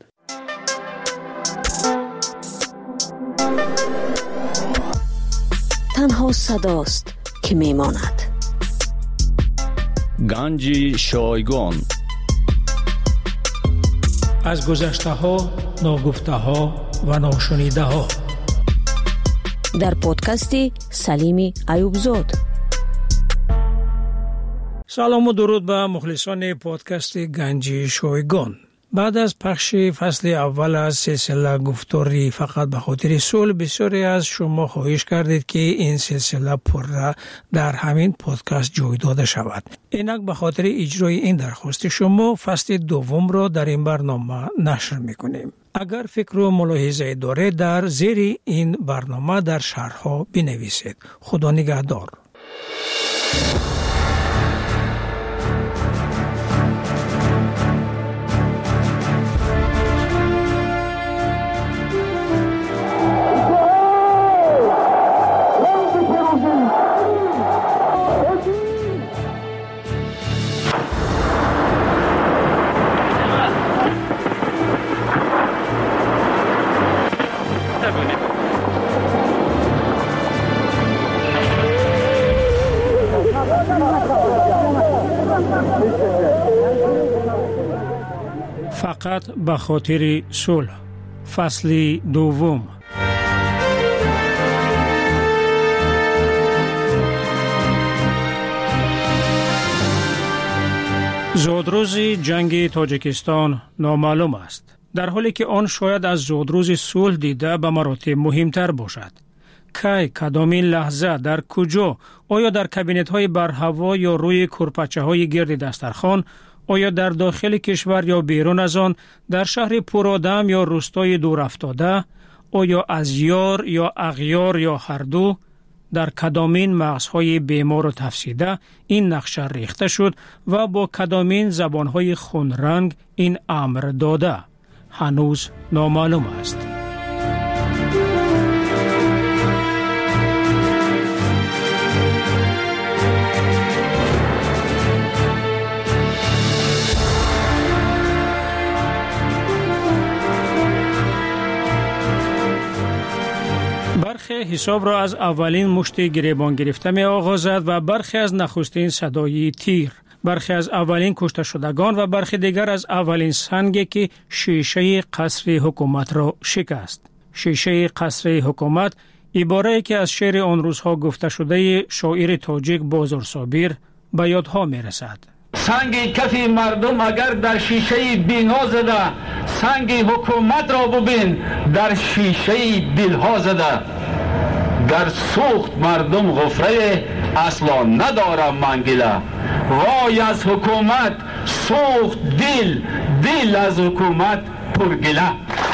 تنها صداست که می ماند. گنج شایگان از گذشته ها، ناگفته ها و ناشنیده ها در پادکست سلیم ایوبزاد. سلام و درود به مخلصان پادکست گنج شایگان. بعد از پخش فصل اول از سلسله گفتاری فقط به خاطر صلح، بسیاری از شما خواهش کردید که این سلسله پره در همین پادکست جای داده شود. اینک به خاطر اجرای این درخواست شما فصل دوم را در این برنامه نشر میکنیم. اگر فکر و ملاحظه دارید در زیر این برنامه در شرح‌ها بنویسید. خدا نگهدار. فقط به خاطر صلح، فصل دوم. زودروز جنگ تاجیکستان نامعلوم است، در حالی که آن شاید از زودروز صلح دیده به مراتب مهمتر باشد. کی، کدامین لحظه، در کجا؟ آیا در کابینت های بر هوا یا روی کرپچه های گرد دسترخوان؟ آیا در داخل کشور یا بیرون از آن، در شهر پرآدم یا روستای دور افتاده؟ آیا از یار یا اغیار یا هر دو؟ در کدامین مغزهای بیمار و تفسیده این نقشه ریخته شد و با کدامین زبانهای خونرنگ این امر داده؟ هنوز نامعلوم است. برخی حساب را از اولین مشت گریبان گرفته می آغازد و برخی از نخستین صدای تیر، برخی از اولین کشته شدگان و برخی دیگر از اولین سنگی که شیشه قصر حکومت را شکست. شیشه قصر حکومت عباره‌ای که از شعر آن روزها گفته شده شاعر تاجیک بازار صابر به یادها می رسد. سنگ کف مردم اگر در شیشه بینا زده، سنگ حکومت را ببین در شیشه دلها زده. در سوخت مردم غفره اصلا نداره منگله، وای از حکومت سوخت دل، دل از حکومت پرگله.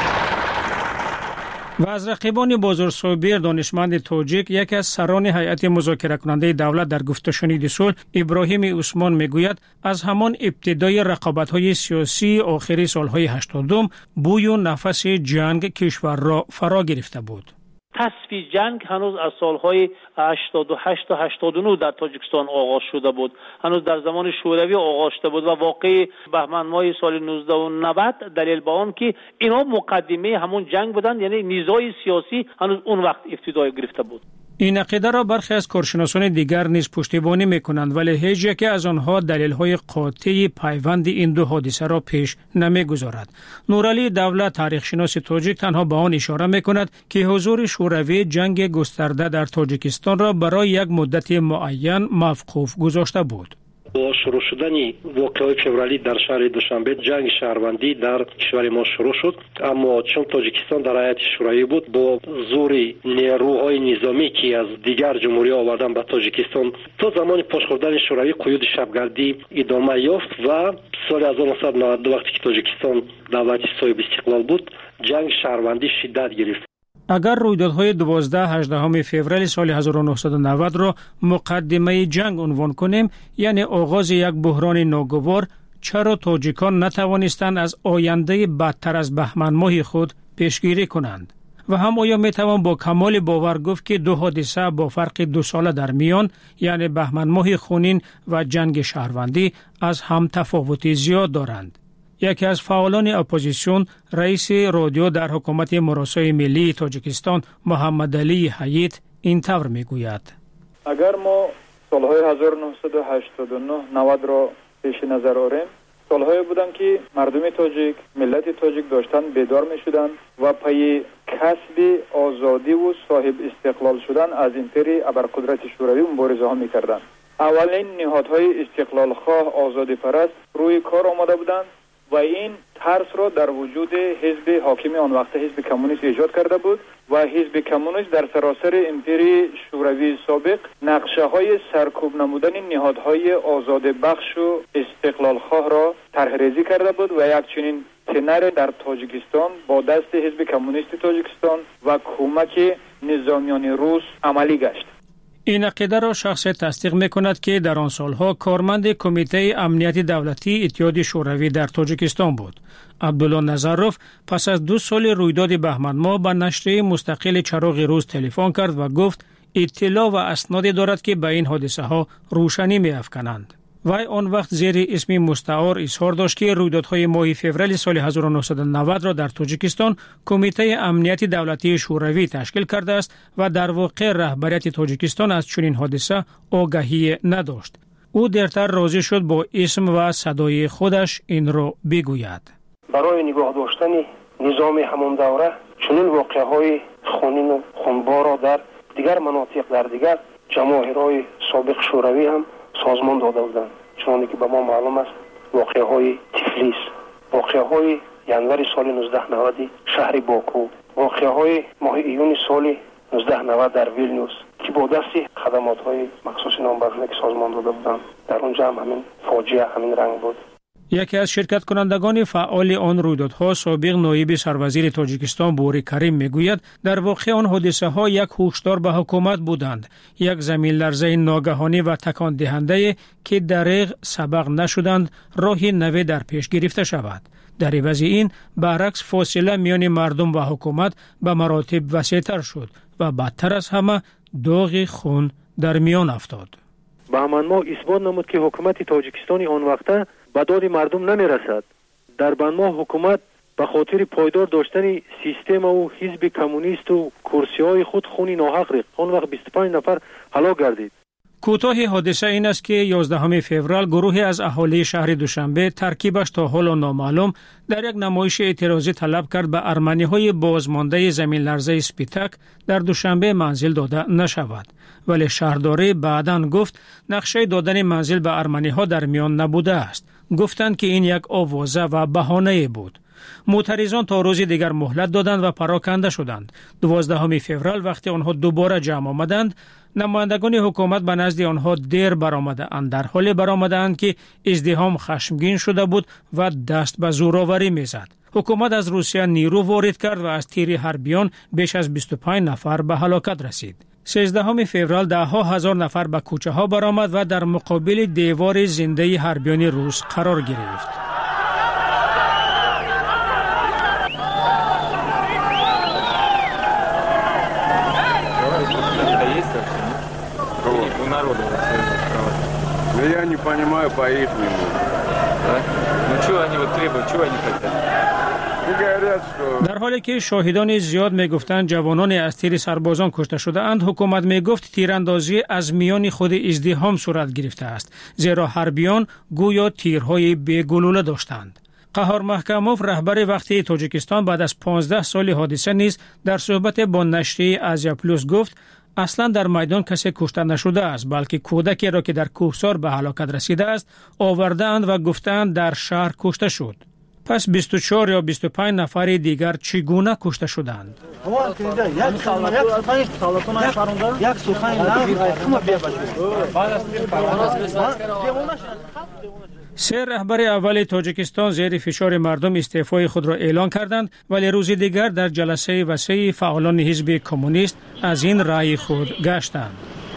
و از رقیبان بازار صابر دانشمند تاجیک یکی از سران هیئت مذاکره کننده دولت در گفت شنید صلح ابراهیم عثمان میگوید از همان ابتدای رقابت‌های سیاسی آخر سالهای هشتادم بوی و نفس جنگ کشور را فرا گرفته بود. تصفیه جنگ هنوز از سالهای هشتاد و هشت تا هشتاد و نه در تاجیکستان آغاز شده بود، هنوز در زمان شوروی آغاز شده بود و واقع بهمن ماه سال نوزده و نود دلیل به آن که اینا مقدمه همون جنگ بودن، یعنی نیزای سیاسی هنوز اون وقت ابتدای گرفته بود. این عقیده را برخی از کارشناسان دیگر نیز پشتیبانی میکنند، ولی هیچ یک از آنها دلیل‌های قاطع پیوند این دو حادثه را پیش نمیگذارد. نورعلی دولت تاریخ‌شناس تاجیک تنها به آن اشاره میکند که حضور شوروی جنگ گسترده در تاجیکستان را برای یک مدت معین موقوف گذاشته بود. با شروع شدن واقعه فوریه در شهر دوشنبه جنگ شهروندی در کشور ما شروع شد، اما چون تاجیکستان در هیئت شورایی بود با زور نیروهای نظامی که از دیگر جمهوری آوردن به تاجیکستان تا زمان پاش خوردن شوروی قیود شبگردی ادامه یافت و سال هزار و نهصد و نود و دو وقتی که تاجیکستان دولت صاحب استقلال بود جنگ شهروندی شدت گرفت. اگر رویدادهای دوازده هجدهم فوریه سال هزار و نهصد و نود را مقدمه جنگ عنوان کنیم، یعنی آغاز یک بحران ناگوار، چرا تاجیکان نتوانستند از آینده بدتر از بهمن ماه خود پیشگیری کنند؟ و هم آیا میتوان با کمال باور گفت که دو حادثه با فرق دو ساله در میان، یعنی بهمن ماه خونین و جنگ شهروندی، از هم تفاوت زیاد دارند؟ یکی از فعالان اپوزیسیون، رئیس رادیو در حکومت مراسای ملی تاجیکستان محمد علی حییت این طور میگوید: اگر ما سالهای هزار و نهصد و هشتاد و نه نود را پیش نظر آوریم، سالهایی بودند که مردم تاجیک، ملت تاجیک داشتن بیدار می شدند و پای کسب آزادی و صاحب استقلال شدن از امپری ابرقدرت شوروی مبارزه ها می کردند. اولین نهادهای استقلال خواه آزادی پرست روی کار آمده بودند و این ترس را در وجود حزب حاکم آن وقت حزب کمونیست ایجاد کرده بود و حزب کمونیست در سراسر امپری شوروی سابق نقشه های سرکوب نمودن نهادهای آزاد بخش و استقلال خواه را طرح ریزی کرده بود و یک چنین تنر در تاجیکستان با دست حزب کمونیست تاجیکستان و کمک نظامیان روس عملی گشت. این عقیده را شخص تصدیق می‌کند که در آن سالها کارمند کمیته امنیت دولتی اتحاد شوروی در تاجیکستان بود. عبدالله نظروف پس از دو سال رویداد بهمن ماه به نشریه مستقل چراغ روز تلفن کرد و گفت اطلاع و اسنادی دارد که به این حادثه ها روشنی می‌افکنند. وی آن وقت زیر اسم مستعار اظهار داشت که رویدادهای ماه فوریه سال هزار و نهصد و نود را در تاجیکستان کمیته امنیت دولتی شوروی تشکیل کرده است و در واقع رهبریت تاجیکستان از چنین حادثه آگاهی نداشت. او دیرتر راضی شد با اسم و صدای خودش این را بگوید. برای نگاه داشتن نظام همان دوره چنین واقعه‌های خونین و خونبار را در دیگر مناطق در دیگر جماهیرهای سابق شوروی هم سازمان داده بودند. چون که به ما معلوم است واقعه‌های تفلیس، واقعه‌های ینوری سال نوزده نود شهر باکو، واقعه‌های ماه ایون سال نوزده نود در ویلنیوس که با دست خدمات‌های مخصوص نامبرانه که سازمان داده بودند در اونجا هم همین فاجعه همین رنگ بود. یکی از شرکت کنندگان فعال آن رویدادها سابق نایب سروزیر تاجیکستان بوری کریم میگوید در واقع آن حادثه ها یک هشدار به حکومت بودند، یک زمین لرزه ناگهانی و تکان دهنده که دریغ سبق نشدند راهی نوی در پیش گرفته شود. در عوض این برعکس فاصله میان مردم و حکومت به مراتب وسیع‌تر شد و بدتر از همه داغ خون در میان افتاد. بهمن ماه اثبات نمود که حکومت تاجیکستان آن وقته به داد مردم نمی رسد. در بهمن ماه حکومت به خاطر پایدار داشتن سیستم و حزب کمونیست و کرسی های خود خونی ناحق ریخت. آن وقت بیست و پنج نفر هلاک گردید. کوتاه حادثه این است که یازدهم فوریه گروهی از اهالی شهر دوشنبه ترکیبش تا حال نامعلوم در یک نمایش اعتراضی طلب کرد به ارمنی‌های بازمانده زمین لرزه سپیتک در دوشنبه منزل داده نشود. ولی شهرداری بعداً گفت نقشه دادن منزل به ارمنی‌ها در میان نبوده است. گفتند که این یک آوازه و بهانه بود. معترضان تا روز دیگر مهلت دادند و پراکنده شدند. دوازدهم فوریه وقتی آنها دوباره جمع آمدند، نمایندگان حکومت به نزد آنها دیر برآمدند، در حالی برآمدند که ازدحام خشمگین شده بود و دست به زورآوری میزد. حکومت از روسیه نیرو وارد کرد و از تیر حربیان بیش از بیست و پنج نفر به هلاکت رسید. سیزدهم فوریه ده ها هزار نفر به کوچه ها برآمد و در مقابل دیوار زنده حربیان روس قرار گرفت. Я не понимаю по-ихнему. Ну что они вот требуют, чего они хотят? در حالی که شاهدان زیاد میگفتند جوانان از تیر سربازان کشته شده اند، حکومت میگفت تیراندازی از میان خود ازدحام صورت گرفته است، زیرا حربیان گویا تیرهای بی‌گلوله داشتند. قهار محکموف رهبر وقتی تاجیکستان بعد از پانزده سال حادثه نیز در صحبت با نشریه آزیا پلوس گفت اصلا در میدان کسی کشته نشده است، بلکه کودکی را که در کوهسار به هلاکت رسیده است آوردند و گفتند در شهر کشته شد. پس بیست و چهار یا بیست و پنج نفر دیگر چگونه کشته شدند؟ سه رهبر اول تاجیکستان زیر فشار مردم استعفای خود را اعلان کردند، ولی روز دیگر در جلسه وسیع فعالان حزب کمونیست از این رأی خود گشتند.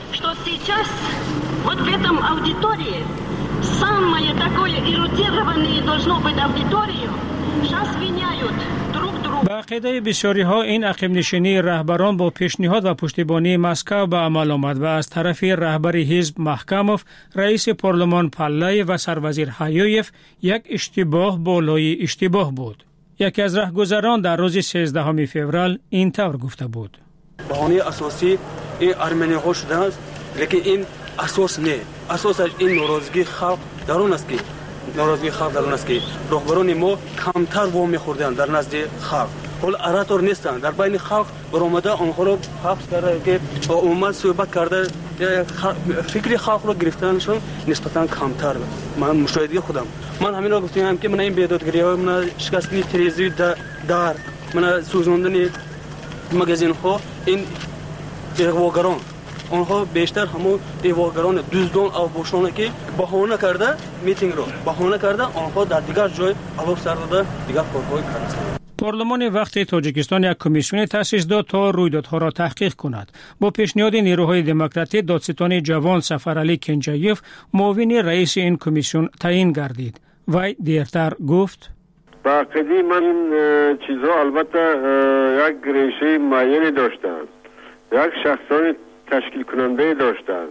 Самое такое эрудированное должно быть аудиторию. Сейчас виняют друг друга. با عقیده بسیاری ها این عقب نشینی رهبران با پیشنهاد و پشتیبانی مسکو به عمل آمد و از طرف رهبر حزب محکموف، رئیس پارلمان پالای و سروزیر هایویف یک اشتباه بالای اشتباه بود. یکی از راهگذران در روز سیزدهم فوریه این طور گفته بود: بهانه اساسی این ارمنی ها شده است، لیکن این اساس نه. اساس این ناراضگی خلق درون است که ناراضگی خلق درون است که رهبران ما کمتر وام خوردند در نزد خلق. حال اراتور نیستند، در بین خلق برآمده آنها را حبس کرده که با عموم صحبت کرده فکری خلق رو گرفتنشون نسبتا کمتر. من مشاهده خودم من همین رو گفتم که من این بیدادگری ها، من شکستنی تریزی در، من سوزاندن مغازین ها، این اغواگران آنها بیشتر همون اغواگران دزدان او بوشونه که بهانه کرده میتینگ رو بهانه کرده آنها در دیگر جای علوف سر داده دیگر کارهای کرده. پارلمان وقت تاجیکستان یک کمیسیون تأسیس داد تا رویدادها را تحقیق کند. با پیشنهاد نیروهای دموکراتی دادستان جوان سفرعلی کنجایف معاون رئیس این کمیسیون تعیین گردید. وی دیرتر گفت: با قدیم من چیزها البته یک ریشه معینی داشتند، یک شخصانی تشکیل کننده داشتند،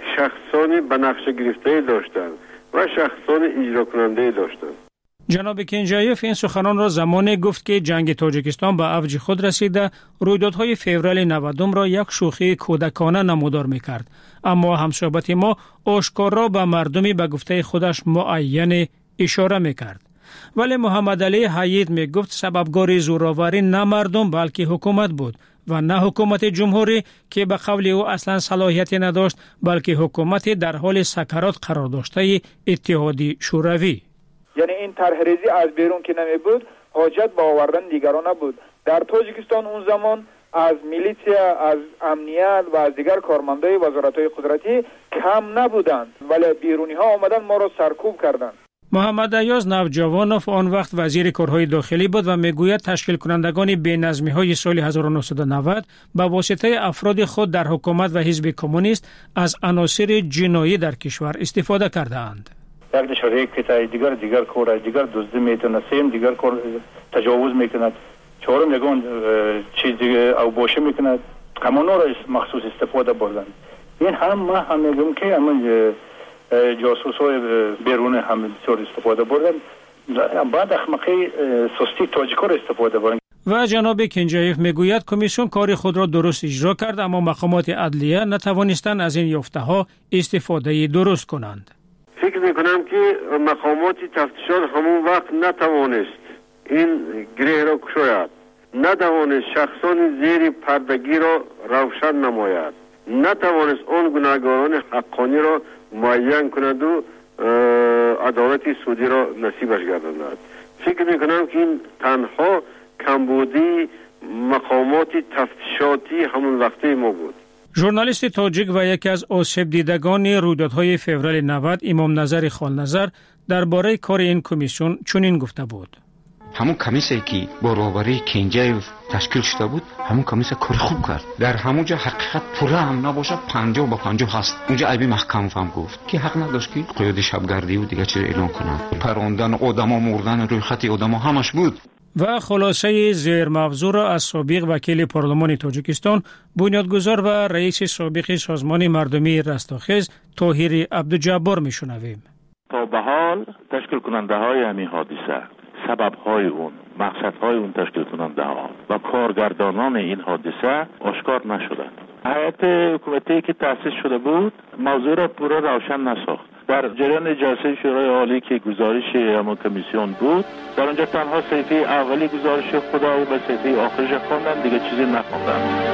شخصانی به نقش گرفته داشتند و شخصانی اجرا کننده داشتند. جناب کنجایف این سخنان را زمانی گفت که جنگ تاجیکستان به اوج خود رسیده رویدادهای فوریه نود را یک شوخی کودکانه نمودار می‌کرد، اما همصحبت ما آشکارا به مردمی به گفته خودش معین اشاره می‌کرد. ولی محمد علی حیید میگفت سببگار زوراوری نه مردم بلکه حکومت بود و نه حکومت جمهوری که به قول او اصلا صلاحیتی نداشت، بلکه حکومت در حال سکرات قرار داشته اتحادی شوروی. یعنی این طرحریزی از بیرون که نمی بود حاجت با آوردن دیگران نبود. در تاجیکستان اون زمان از میلیشیا، از امنیت و از دیگر کارمندای وزارت‌های قدرتی کم نبودند، ولی بیرونی ها آمدن ما را سرکوب کردند. محمد ایاز نوجوانوف آن وقت وزیر کارهای داخلی بود و میگوید تشکیل کنندگان بی‌نظمی های سال هزار و نهصد و نود به واسطه افراد خود در حکومت و حزب کمونیست از عناصر جنایی در کشور استفاده کردند. یک دشوری که دیگر دیگر کار دیگر دزدی میتونه، سیم دیگر کار تجاوز میکند، چهارم یگان چیزی او باشه میکند، همون را مخصوص استفاده بردن. این هم ما هم میگم که همون جاسوسای بیرون هم بسیار استفاده بردن، بعد اخمقی سستی تاجیکا را استفاده بردن. و جناب کنجایف میگوید کمیسیون کار خود را درست اجرا کرد، اما مقامات عدلیه نتوانستند از این یافته ها استفاده درست کنند. فکر میکنم که مقامات تفتیشات همون وقت نتوانست این گره را کشاید، نتوانست شخصان زیر پردگی را روشن نماید، نتوانست آن گناهکاران حقانی را معین کند و عدالت سودی را نصیبش گرداند. فکر میکنم که این تنها کمبودی مقامات تفتیشاتی همون وقته ما بود. ژورنالیست تاجیک و یکی از آسیب دیدگان رویدادهای فوریه نود امام نظر خالنظر درباره کار این کمیسیون چنین گفته بود: همون کمیسیونی که با راهبری کنجایف تشکیل شده بود، همون کمیسیون کار خوب کرد. در همونجا حقیقت پوره هم نباشه پنجاه با پنجاه هست. اونجا عیبی محکم فهم گفت که حق نداشت که قیاد شبگردی و دیگه چیز اعلان کنه. پروندن آدما، مردن روی خط آدما همش بود. و خلاصه زیر موضوع را از سابق وکیل پارلمان تاجیکستان، بنیادگذار و رئیس سابق سازمان مردمی رستاخیز طاهر عبدالجبار میشنویم. تا به حال تشکیل کننده های همین حادثه، سبب های اون، مقصد های اون تشکیل کننده ها و کارگردانان این حادثه آشکار نشدند. هیئت حکومتی که تأسیس شده بود موضوع را پورا روشن نساخت. در جریان جلسه شورای عالی که گزارش همون کمیسیون بود، در اونجا تنها صفحه اولی گزارش خدا و به صفحه آخرش خواندن، دیگه چیزی نخواندن.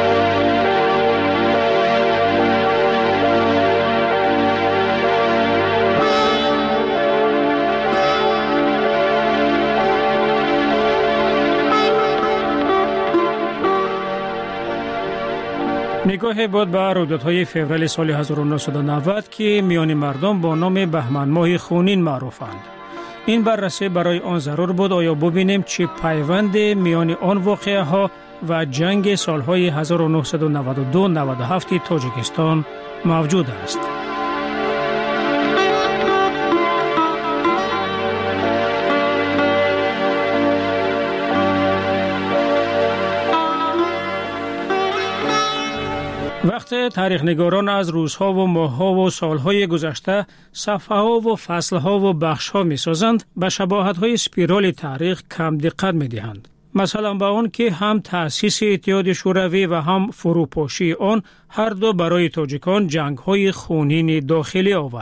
نگاه بود به رویدادهای فوریه سال هزار و نهصد و نود که میان مردم با نام بهمن ماه خونین معروفند. این بررسی برای آن ضرور بود آیا ببینیم چه پیوند میان آن واقعه ها و جنگ سالهای هزار و نهصد و نود و دو نود و هفت تاجیکستان موجود است. وقت تاریخ نگاران از روزها و ماهها و سالهای گذشته صفحه‌ها و فصلها و بخش‌ها می‌سازند، به شباهت‌های اسپیرال تاریخ کم دقت می‌دهند. مثلا به آن که هم تأسیس اتحاد شوروی و هم فروپاشی آن هر دو برای تاجیکان جنگ‌های خونین داخلی آورد.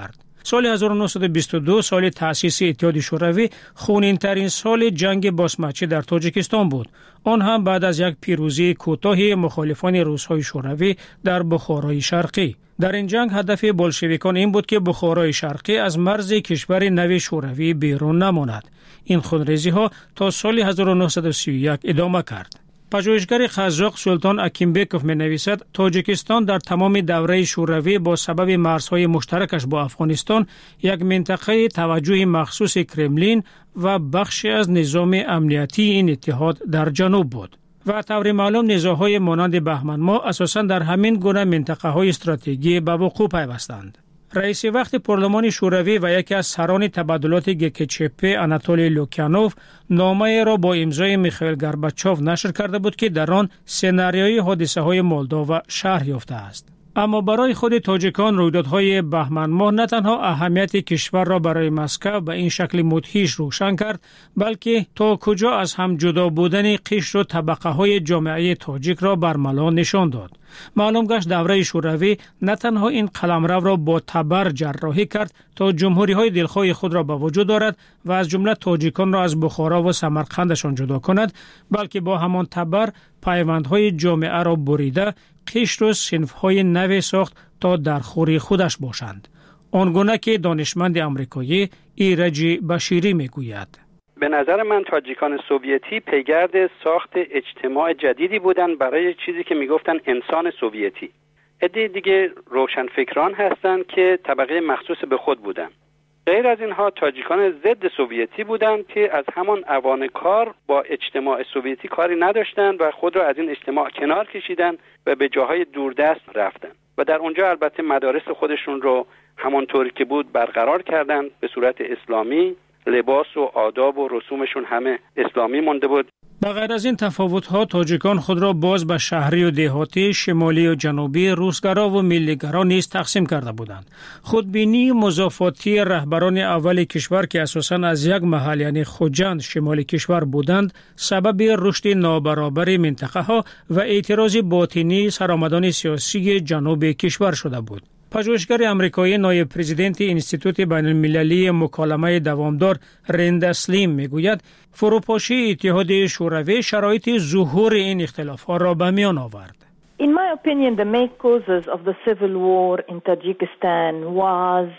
سال هزار و نهصد و بیست و دو سال تأسیس اتحاد شوروی خونین ترین سال جنگ باسمچی در تاجیکستان بود. آن هم بعد از یک پیروزی کوتاه مخالفان روس‌های شوروی در بخارای شرقی. در این جنگ هدف بولشویکان این بود که بخارای شرقی از مرز کشور نو شوروی بیرون نماند. این خونریزی ها تا سال هزار و نهصد و سی و یک ادامه کرد. پژوهشگر قزاق سلطان اکیمبکوف می نویسد تاجیکستان در تمام دوره شوروی با سبب مرزهای مشترکش با افغانستان یک منطقه توجه مخصوص کرملین و بخشی از نظام امنیتی این اتحاد در جنوب بود. و طور معلوم نزاع‌های مانند بهمن ماه اساساً در همین گونه منطقه‌های استراتژیکی به وقوع پیوستند. رئیس وقت پارلمان شوروی و یکی از سران تبادلات گکچپ آناتولی لوکیانوف نامه را با امضای میخائیل گورباچوف نشر کرده بود که در آن سناریوی حادثه‌های مولداوا شرح یافته است. اما برای خود تاجیکان رویدادهای بهمن ماه نه تنها اهمیت کشور را برای مسکو به این شکل مدهش روشن کرد، بلکه تا کجا از هم جدا بودن قشر و طبقه های جامعه تاجیک را برملا نشان داد. معلوم گشت دوره شوروی نه تنها این قلمرو را با تبر جراحی کرد تا جمهوری های دلخواه خود را به وجود دارد و از جمله تاجیکان را از بخارا و سمرقندشان جدا کند، بلکه با همان تبر پیوندهای جامعه را بریده قشر و صنف‌های نو ساخت تا در خوری خودش باشند. آنگونه که دانشمند آمریکایی ایرج بشیری میگوید. به نظر من تاجیکان سوویتی پیگرد ساخت اجتماع جدیدی بودند برای چیزی که میگفتن انسان سوویتی. عده دیگه روشنفکران هستند که طبقه مخصوص به خود بودند. غیر از اینها تاجیکان ضد سوویتی بودند که از همان اوان کار با اجتماع سوویتی کاری نداشتند و خود را از این اجتماع کنار کشیدند و به جاهای دوردست رفتند و در اونجا البته مدارس خودشون رو همانطوری که بود برقرار کردند به صورت اسلامی. لباس و آداب و رسومشون همه اسلامی مونده بود. بغیر از این تفاوت‌ها تاجیکان خود را باز به شهری و دهاتی، شمالی و جنوبی، روسگرا و ملیگرا نیز تقسیم کرده بودند. خودبینی مضافاتی رهبران اول کشور که اساساً از یک محل یعنی خوجند شمال کشور بودند، سبب رشد نابرابر منطقه ها و اعتراض باطنی سرآمدان سیاسی جنوب کشور شده بود. پژوهشگر آمریکایی نایب پرزیدنت انستیتوت بین المللی مکالمه دوامدار رند سلیم میگوید فروپاشی اتحاد شوروی شرایط ظهور این اختلاف‌ها را به میان آورد. In my opinion, the main causes of the civil war in Tajikistan was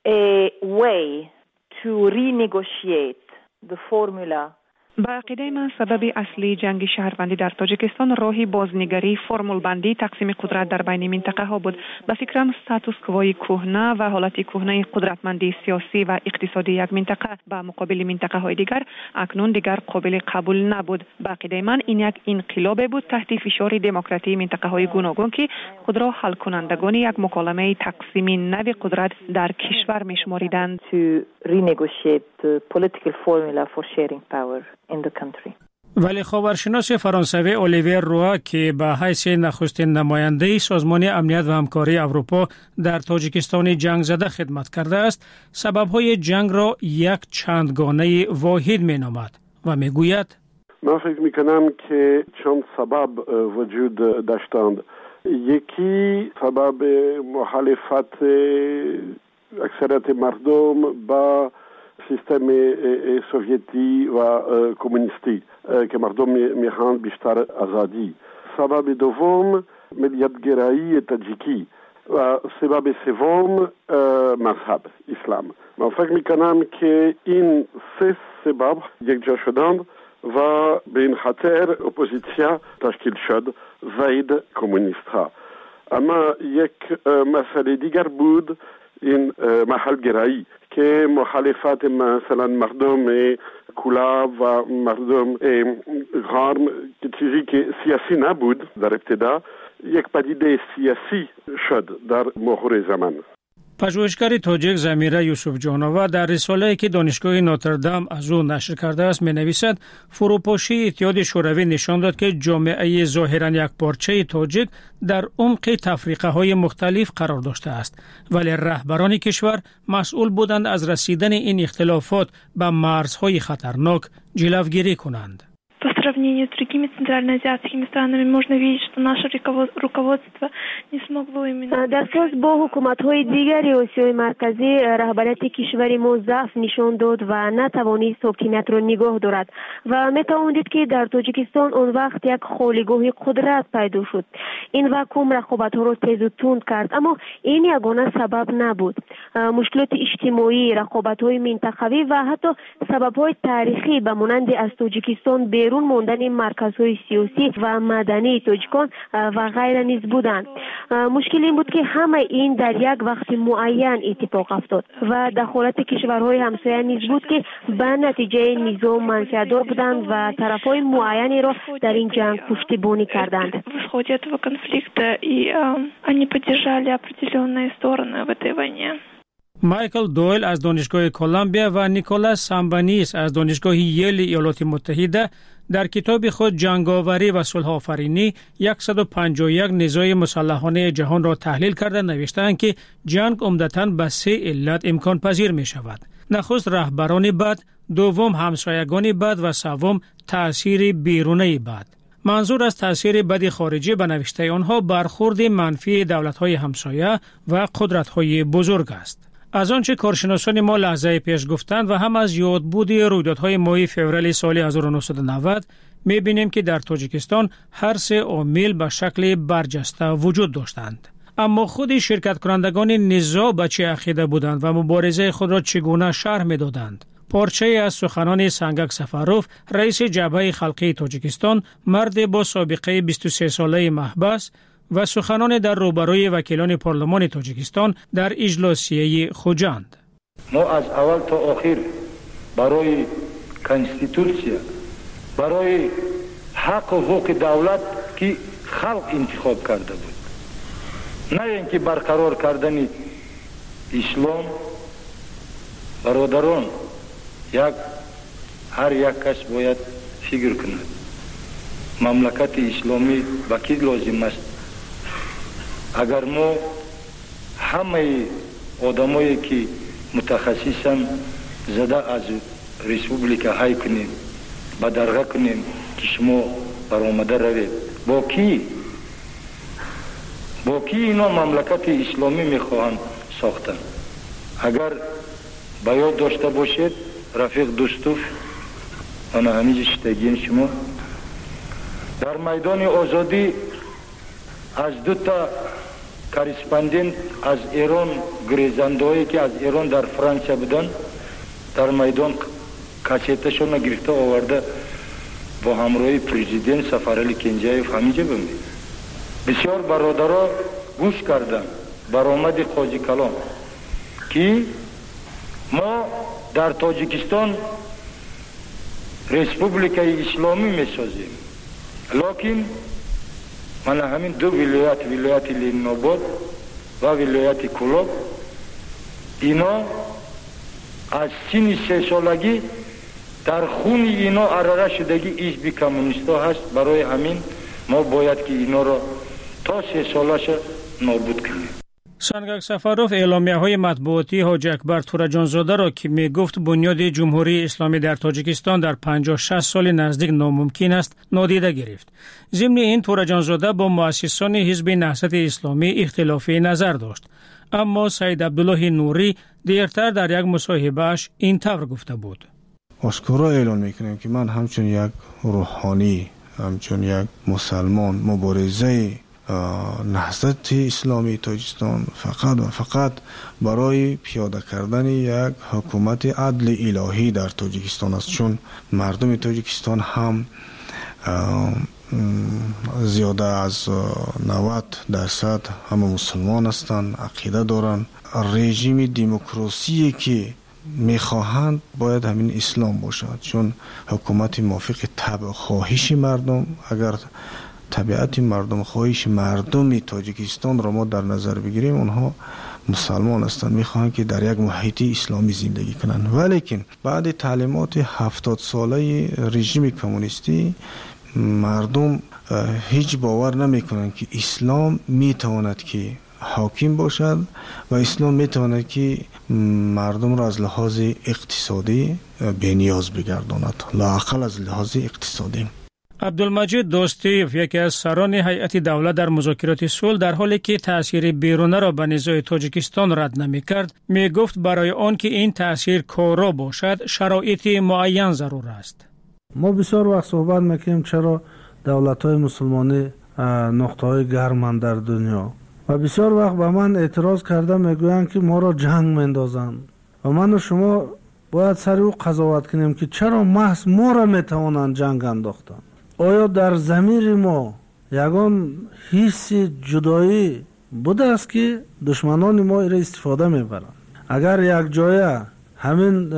a way to renegotiate the formula. به عقیده من سبب اصلی جنگ شهروندی در تاجیکستان راهی بازنگری فرمول بندی تقسیم قدرت در بین منطقه ها بود. به فکرم استاتوس کوای کهنه و حالت کهنه قدرتمندی سیاسی و اقتصادی یک منطقه به مقابل منطقه های دیگر اکنون دیگر قابل قبول نبود. به عقیده من این یک انقلاب بود تحت فشار دموکراتی منطقه های گوناگون که خود را حل کنندگان یک مکالمه تقسیم نو قدرت در کشور میشماریدند. To renegotiate the political formula for sharing power in the country. ولی خبرشناس فرانسوی الیویر روا که به حیث نخستین نماینده سازمان امنیت و همکاری اروپا در تاجیکستان جنگ زده خدمت کرده است، سبب‌های جنگ را یک چندگانه واحد می‌نامد و می‌گوید من فکر می‌کنم که چند سبب وجود داشتند. یکی سبب مخالفت اکثریت مردم با سیستم سوویتی و کمونیستی که مردم میخواهند بیشتر آزادی. سبب دوم ملیت‌گرایی تاجیکی و سبب سوم مذهب اسلام. من فکر میکنم که این سه سبب یک جا شدند و به این خاطر اپوزیسیا تشکیل شد ضد کمونیست ها. اما یک مسئله دیگر بود این محل گرایی که مخالفت مثلا مردم کولا و مردم غرم که چیزی که سیاسی نبود در ابتدا یک پدیده سیاسی شد در مرور زمان. پژوهشگر تاجیک زمیره یوسف جانوه در رساله‌ای که دانشگاه ناتردام از او نشر کرده است می‌نویسد فروپاشی اتحاد شوروی نشان داد که جامعه ظاهراً یکپارچه تاجیک در عمق تفریقه‌های مختلف قرار داشته است، ولی رهبران کشور مسئول بودند از رسیدن این اختلافات به مرزهای خطرناک جلوگیری کنند. Das сравнении с другими центральноазиатскими странами можно видеть, что наше руководство не смогло именно... در ساز با حکومت‌های دیگری آسیای مرکزی رهبریت کشور ما ضعف نشان داد و نتوانست حاکمیت را نگاه دارد و می‌توان دید که در تاجیکستان آن وقت یک خالیگاه قدرت پیدا شد. این واکوم رقابت‌ها را تیز و تند کرد، اما این یگانه سبب نبود. مشکلات اجتماعی، رقابت‌های منطقوی و حتی سبب‌های تاریخی به مانند از تاجیکستان بیرون ماندن مرکزهای سیاسی و مدنی تاجیکان و غیره نیز بودند. مشکل این بود که همه این در یک وقت معین اتفاق افتاد و دخالت کشورهای همسایه نیز بود که به نتیجه نظام منفعت‌دار بودند و طرفهای معینی را در این جنگ پشتیبانی کردند. В ходе этого конфликта и они поддержали определенные стороны в этой войне. مایکل دویل از دانشگاه کلمبیا و نیکولاس سامبانیس از دانشگاه ییل ایالات متحده در کتاب خود جنگاوری و صلح آفرینی صد و پنجاه و یک نزاع مسلحانه جهان را تحلیل کرده نوشتند که جنگ عمدتاً به سه علت امکان پذیر می شود. نخست رهبران بد، دوم همسایگان بد و سوم تأثیر بیرونی بد. منظور از تأثیر بد خارجی به نوشته آنها برخورد منفی دولت‌های همسایه و قدرت‌های بزرگ است. از آنچه کارشناسان ما لحظه پیش گفتند و هم از یادبود رویدادهای ماه فوریه سال هزار و نهصد و نود می‌بینیم که در تاجیکستان هر سه عامل به شکل برجسته وجود داشتند. اما خود شرکت کنندگان نزاع به چه عقیده بودند و مبارزه خود را چگونه شرح می‌دادند؟ پارچه از سخنان سنگک سفروف، رئیس جبهه خلقی تاجیکستان، مرد با سابقه بیست و سه ساله محبس و سخنان در روبروی وکیلان پارلمان تاجیکستان در اجلاسیه خوجند. ما از اول تا آخر برای کنستیتوسیا، برای حق و حقوق دولت که خلق انتخاب کرده بود، نه اینکه برقرار کردن اسلام. برادران، یک هر یک کس باید فکر کند مملکت اسلامی با کی لازم است. اگر ما همه آدمایی که متخصصن زده از ریسپوبلیکا های کنیم با درغه کنیم که شما برآمده روید، با کی با کی اینا مملکت اسلامی میخواهند ساختن؟ اگر با یاد داشته باشید رفیق دوستوف انا همیشه شتگین شما در میدان آزادی از دو تا کارسپاندنت از ایران، گریزندهایی که از ایران در فرانسه بودن، در میدان کاسیتشون گرفته آورده با همراهی پرزیدنت سفرعلی کنجایف همینجا بمید. بسیار برادرها گوش کردن برآمد قاضی کلام که ما در تاجیکستان ریسپوبلیکای اسلامی میسازیم، لیکن من همین دو ولایت، ولایت لیناباد و ولایت کلاب، اینا از سن سه سالگی در خون اینا اراره شدگی حزب کمونیستا هست. برای همین ما باید که اینا را تا سه سالش نابود کنیم. سنگک سفروف اعلامیه های مطبوعاتی حاج اکبر تورجانزاده را که می گفت بنیاد جمهوری اسلامی در تاجیکستان در پنجاه شصت سال نزدیک ناممکن است نادیده گرفت. ضمن این تورجانزاده با مؤسسان حزب نهضت اسلامی اختلافی نظر داشت، اما سید عبدالله نوری دیرتر در یک مصاحبه‌اش این طور گفته بود: آشکارا اعلان میکنم که من همچون یک روحانی، همچون یک مسلمان مبارزه نهضت اسلامی تاجیکستان فقط و فقط برای پیاده کردن یک حکومت عدل الهی در تاجیکستان است، چون مردم تاجیکستان هم زیاده از نود درصد همه مسلمان هستند، عقیده دارند. رژیم دموکراسی که میخواهند باید همین اسلام باشد، چون حکومت موافق طبع خواهش مردم. اگر طبیعت مردم خواهش مردم تاجیکستان را ما در نظر بگیریم، اونها مسلمان هستند، میخواهند که در یک محیط اسلامی زندگی کنند. ولیکن بعد تعلیمات هفتاد ساله رژیم کمونیستی مردم هیچ باور نمیکنند که اسلام میتواند که حاکم باشد و اسلام میتواند که مردم را از لحاظ اقتصادی بینیاز بگرداند، لااقل از لحاظ اقتصادی. عبدالمجید دوستیف یکی از سران هیئت دولت در مذاکرات صلح در حالی که تأثیر بیرونه را به نزاع تاجیکستان رد نمی کرد می گفت برای آن که این تأثیر کارا باشد شرایط معین ضرور است. ما بسیار وقت صحبت میکنیم چرا دولت‌های مسلمانی نقطه‌های گرمند در دنیا و بسیار وقت به من اعتراض کرده میگویند که ما را جنگ میندازند و من و شما باید سر او قضاوت کنیم که چرا محض ما را میتوانند جنگ انداختن. آیا در ضمیر ما یگان حس جدایی بوده است که دشمنان ما را استفاده میبرند؟ اگر یک جایه همین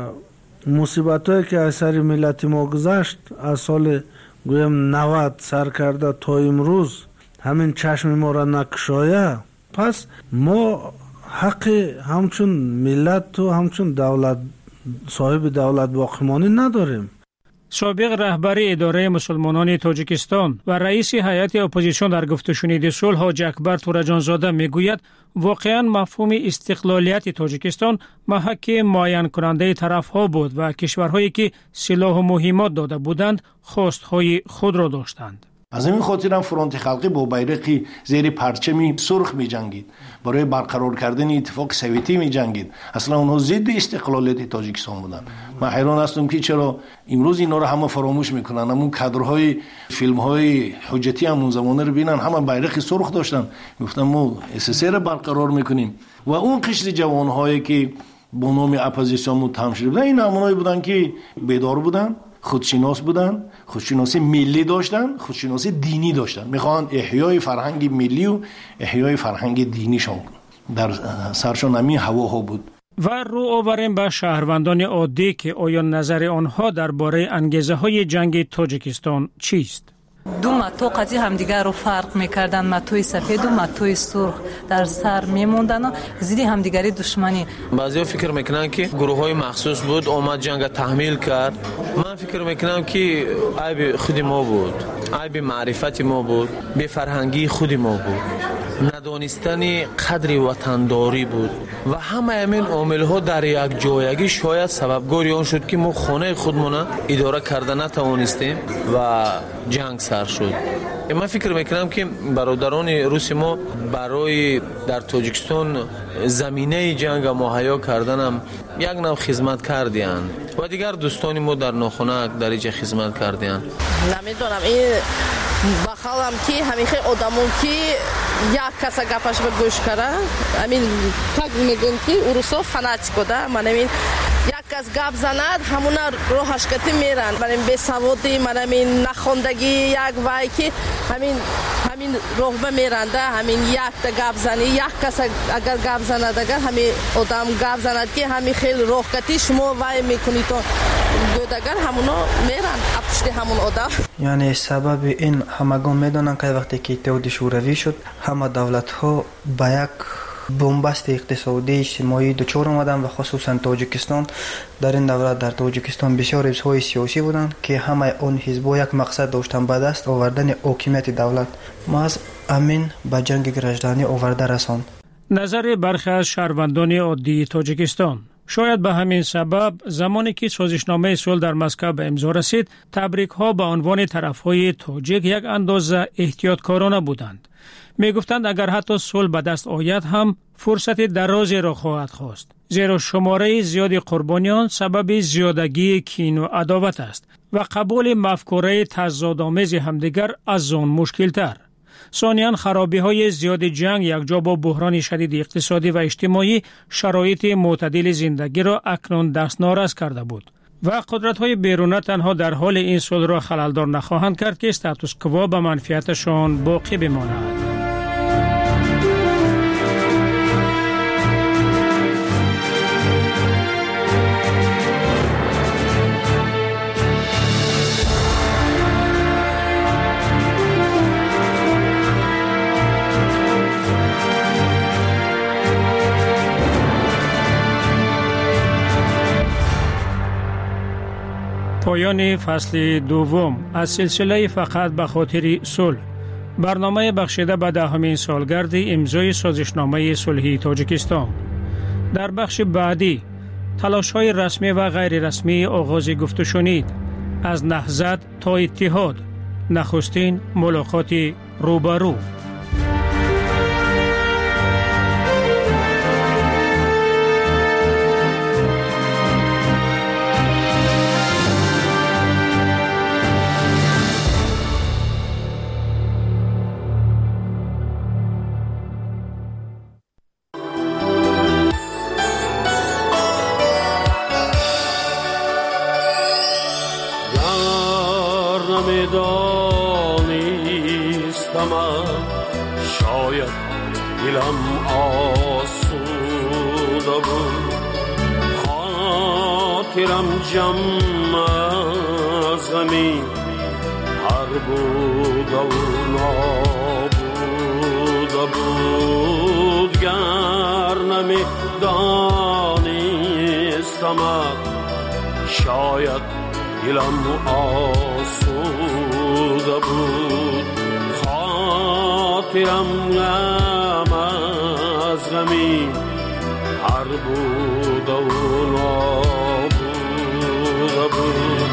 مصیبتایی که از سر ملت ما گذشت از سال گویم نود سر کرده تا امروز همین چشم ما را نکشایه، پس ما حق همچون ملت و همچون دولت صاحب دولت باقیمانی نداریم. سابق رهبر اداره مسلمانان تاجیکستان و رئیس هیئت اپوزیسیون در گفت و شنید صلح حاج اکبر تورجانزاده میگوید واقعا مفهوم استقلالیت تاجیکستان محک معین کننده طرفها بود و کشورهایی که سلاح و مهمات داده بودند خواستهای خود را داشتند. از این خاطر هم فرانت خلقی با بیرقی زیر پرچمی سرخ می جنگید، برای برقرار کردن اتفاق سوویتی می جنگید. اصلا اونها ضد استقلالیت تاجیکستان بودن. من حیران هستم که چرا امروز اینا رو همه فراموش میکنن. همون کادرهای فیلم‌های حجتی همون زمانه رو ببینن، همه بیرق سرخ داشتن، میگفتن ما اس اس رو برقرار میکنیم. و اون قشر جوانهایی که با نام اپوزیسیون متهم شده بودن، این همونایی بودن که بیدار بودن، خودشناس بودن، خودشناسی ملی داشتن، خودشناسی دینی داشتن. میخوان احیای فرهنگ ملی و احیای فرهنگ دینیشون در سرشون همین هواها بود. و رو آوریم به شهروندان عادی که آیا نظر آنها درباره انگیزه های جنگ تاجیکستان چیست؟ دو متاق از همدیگر رو فرق میکردن، متوی سفید و متوی سرخ در سر میموندن و زیدی همدیگری دشمنی. بعضی فکر میکنن که گروه های مخصوص بود آمد جنگ تحمیل کرد. من فکر میکنم که عیب خود ما بود، عیب معرفت ما بود، به فرهنگی خود ما بود، ندانستن قدر وطنداری بود و همه همین عامل ها در یک جایگی شاید سببگاری آن شد که ما خانه خودمون اداره کرده نتوانستیم و جنگ سر شد. من فکر میکنم که برادران روس ما برای در تاجیکستان زمینه جنگ مهیا کردنم یک نوع خدمت کردیان و دیگر دوستان ما در ناخنک در اینجا خدمت کردیان. نمیدونم این بخالم که همیشه آدمون که یک کس گپش به گوش کرده همین تک میگن که اروسا فناتیک بوده. من همین یک کس گپ زند همونا روحش کتی میرن. من همین بیسوادی، من همین نخوندگی یک وای که همین همین روح میرنده، همین یک تا گپ زنی یک کس اگر گپ زند اگر همین آدم گپ زند که همین خیلی روح کتی شما وای میکنی تو گودگر همونا میرن اپشتی همون آدم. یعنی سبب این همگان میدونن که وقتی که اتحاد شوروی شد همه دولت ها با یک بنبست اقتصادی اجتماعی دچار آمدن و خصوصا تاجیکستان. در این دولت در تاجیکستان بسیار حزب‌های سیاسی بودند که همه اون حزب‌ها یک مقصد داشتن، به دست آوردن حاکمیت دولت. ما از امین به جنگ گرجدانی آورده رساند. نظر برخی از شهروندان عادی تاجیکستان شاید به همین سبب زمانی که سازشنامه صلح در مسکو به امضا رسید تبریک ها به عنوان طرفهای تاجیک یک اندازه احتیاطکارانه بودند. می گفتند اگر حتی صلح به دست آید هم فرصت درازی را خواهد خواست، زیرا شماره زیاد قربانیان سبب زیادگی کین و عداوت است و قبول مفکوره تضادآمیز همدیگر از آن مشکل تر. ثانیاً خرابی های زیاد جنگ یکجا با بحران شدید اقتصادی و اجتماعی شرایط معتدل زندگی را اکنون دستنارس کرده بود و قدرت های بیرونه تنها در حال این صلح را خللدار نخواهند کرد که استاتوس کوا به منفعتشان باقی بماند. پایان فصل دوم از سلسله فقط به خاطر صلح، برنامه بخشیده به دهمین سالگرد امضای سازشنامه صلحی تاجیکستان. در بخش بعدی تلاش‌های رسمی و غیر رسمی آغاز گفت و شنید از نهضت تا اتحاد نخستین ملاقات روبرو. شاید دلم آسوده بود، خاطرم جمع از غمی هر بوده و نابوده بود. گر نمی دانستمت شاید دلم آسوده بود، خاطرم غم از غمی هر بوده و نابوده بود.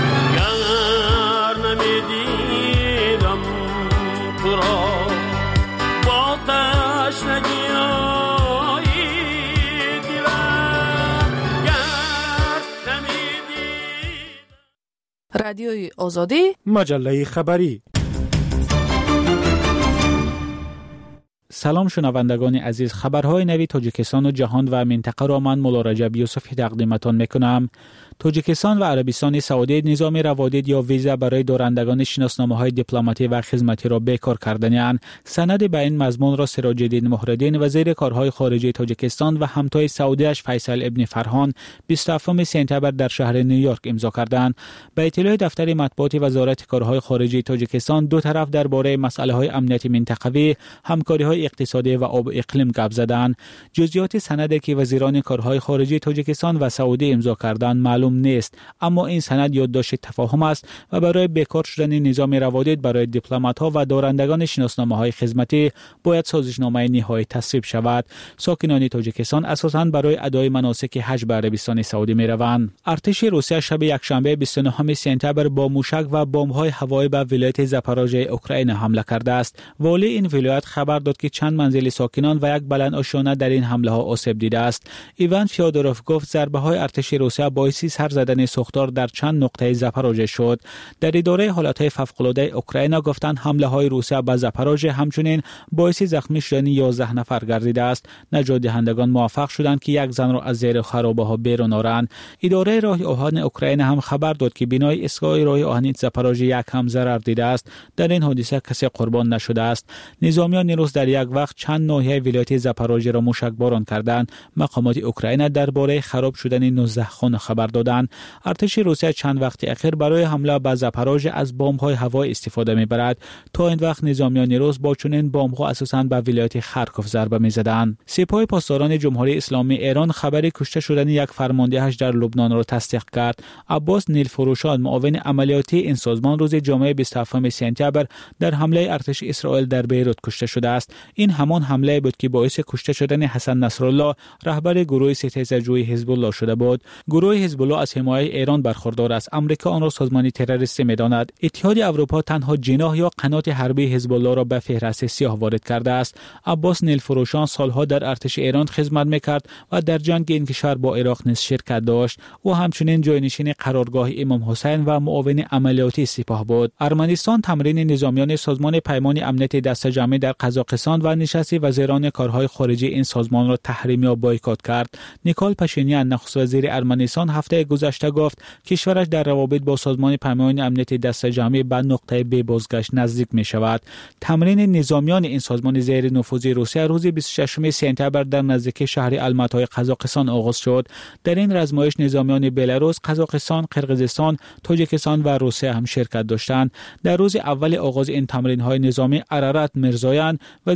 گر نمیدیدم تو را با تشنگی های دلم، گر نمیدیدم. رادیوی آزادی، مجله خبری. سلام شنوندگان عزیز، خبرهای نوی تاجیکستان و جهان و منطقه را من مولا رجب یوسفی تقدیمتان میکنم. تاجیکستان و عربستان سعودی نظام روادید یا ویزا برای دارندگان شناسنامه‌های دیپلماتی و خدمتی را بیکار کردند. سند به این مضمون را سراج الدین محردین وزیر کارهای خارجه تاجیکستان و همتای سعودیش فیصل ابن فرهان بیست و هفتم سپتامبر در شهر نیویورک امضا کردند. به اطلاع دفتر مطبوعات وزارت کارهای خارجه تاجیکستان، دو طرف درباره مسائل‌های امنیتی منطقوی، همکاری‌های اقتصادی و آب اقلیم گپ زدند. جزئیات سندی که وزیران کارهای خارجه تاجیکستان و سعودی امضا کردند معلوم نیست، اما این سند یادداشت تفاهم است و برای بیکار شدن نظام روادید برای دیپلمات‌ها و دارندگان شناسنامه‌های خدمتی باید سازشنامه نهایی تصویب شود. ساکنان تاجیکستان اساساً برای ادای مناسک حج به عربستان سعودی می‌روند. ارتش روسیه شب یکشنبه بیست و نهم سپتامبر با موشک و بمب‌های هوایی به ولایت زاپاروژه اوکراین حمله کرده است. والی این ولایت خبر داد که چند منزل ساکنان و یک بلند آشیانه در این حمله ها آسیب دیده است. ایوان فیودوروف گفت ضربه‌های ارتش روسیه باعث سر زدن سوختار در چند نقطه زاپاروژه شد. در اداره حالت‌های فوق‌العاده اوکراین گفتند حمله‌های روسیه به زاپاروژه همچنین باعث زخمی شدن یازده نفر گردیده است. نجات دهندگان موفق شدند که یک زن را از زیر خرابه‌ها بیرون آورند. اداره راه آهن اوکراین هم خبر داد که بنای ایستگاه راه آهن زاپاروژه یک هم ضرر دیده است. در این حادثه کسی قربان نشده است. نظامیان روس در یک وقت چند ناحیه ولایت زاپاروژه را موشکباران کردند. مقامات اوکراین درباره خراب شدن نوزده خانه خبر دادند. ارتش روسیه چند وقت اخیر برای حمله به زاپاروژه از بمب‌های هوایی استفاده می‌برد. تا این وقت نظامیان روس با چنین بمب‌ها اساساً به ولایت خارکوف ضربه می‌زدند. سپاه پاسداران جمهوری اسلامی ایران خبر کشته شدن یک فرماندهش در لبنان را تصدیق کرد. عباس نیلفروشان معاون عملیاتی این سازمان روز جمعه بیست و هفتم سپتامبر در حمله ارتش اسرائیل در بیروت کشته شده است. این همان حمله بود که باعث کشته شدن حسن نصرالله رهبر گروه ستیزجوی حزب الله شده بود. گروه حزب الله از حمایت ایران برخوردار است. آمریکا آن را سازمان تروریستی می‌داند. اتحاد اروپا تنها جناح یا قنات حربی حزب الله را به فهرست سیاه وارد کرده است. عباس نیلفروشان سالها در ارتش ایران خدمت می‌کرد و در جنگ این کشور با عراق نیز شرکت داشت. او همچنین جانشین قرارگاه امام حسین و معاون عملیاتی سپاه بود. ارمنستان تمرین نظامیان سازمان پیمان امنیت دست جمعی در قزاقستان و نشست وزیران کارهای خارجه این سازمان را تحریم یا بایکوت کرد. نیکول پاشینیان نخست وزیر ارمنستان هفته گذشته گفت کشورش در روابط با سازمان پیمان امنیت دست جمعی به نقطه بی بازگشت نزدیک می شود. تمرین نظامیان این سازمان زیر نفوذ روسیه روز بیست و ششم سپتامبر در نزدیکی شهر الماتای قزاقستان آغاز شد. در این رزمایش نظامیان بلاروس، قزاقستان، قرقیزستان، تاجیکستان و روسیه هم شرکت داشتند. در روز اول آغاز این تمرین‌های نظامی ارارات میرزایان وزیر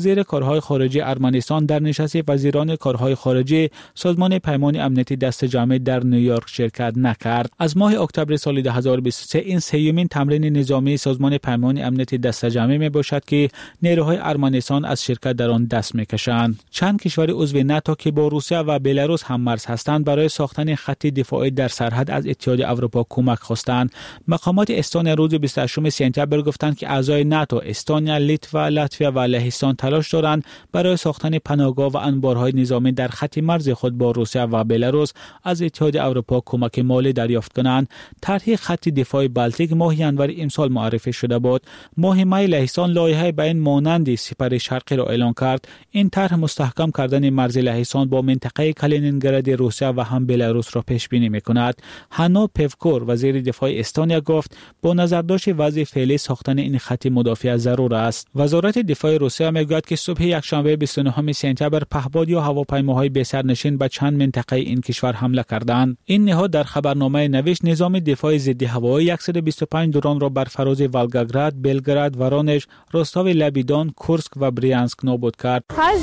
وزیر کارهای خارجه ارمنستان در نشست وزیران کارهای خارجه سازمان پیمان امنیتی دست جمعی در نیویورک شرکت نکرد. از ماه اکتبر سال دو هزار و بیست و سه این سیومین تمرین نظامی سازمان پیمان امنیتی دست جمعی می باشد که نیروهای ارمنستان از شرکت در آن دست میکشند. چند کشور عضو ناتو که با روسیه و بلاروس هم مرز هستند برای ساختن خط دفاعی در سرحد از اتحاد اروپا کمک خواستند. مقامات استونیا روز بیست و هشتم سپتامبر گفتند که اعضای ناتو استونیا، لیتوا، لاتویا و لهستان تلاش دارند برای ساختن پناهگاه و انبارهای نظامی در خط مرز خود با روسیه و بلاروس از اتحاد اروپا کمک مالی دریافت کنند. طرح خط دفاعی بالتیک ماه ینور امسال معرفی شده بود. ماه می لهستان لایحه بین مانند سپر شرقی را اعلان کرد. این طرح مستحکم کردن مرز لهستان با منطقه کالینینگراد روسیه و هم بلاروس را پیش بینی می‌کند. هانو پفکور وزیر دفاع استونیا گفت با نظرداشت وضع فعلی ساختن این خط مدافع ضرور است. وزارت دفاع روسیه میگوید که صبح یکشنبه بیست و نهم سپتامبر پهپاد یا هواپیماهای بی سرنشین به چند منطقه این کشور حمله کردند. این نهاد در خبرنامه نوشت نظام دفاع ضد هوایی صد و بیست و پنج درون را بر فراز ولگاگراد، بلگراد، ورونژ، روستاو لبیدان، کورسک و بریانسک نابود کرد.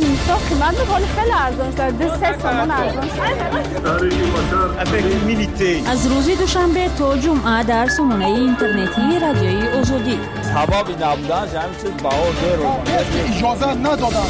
از روز دوشنبه تا جمعه در سامانه اینترنتی رادیوی آزادی. سبب نبودنش همین چیز بها زیر اجازه ندادن.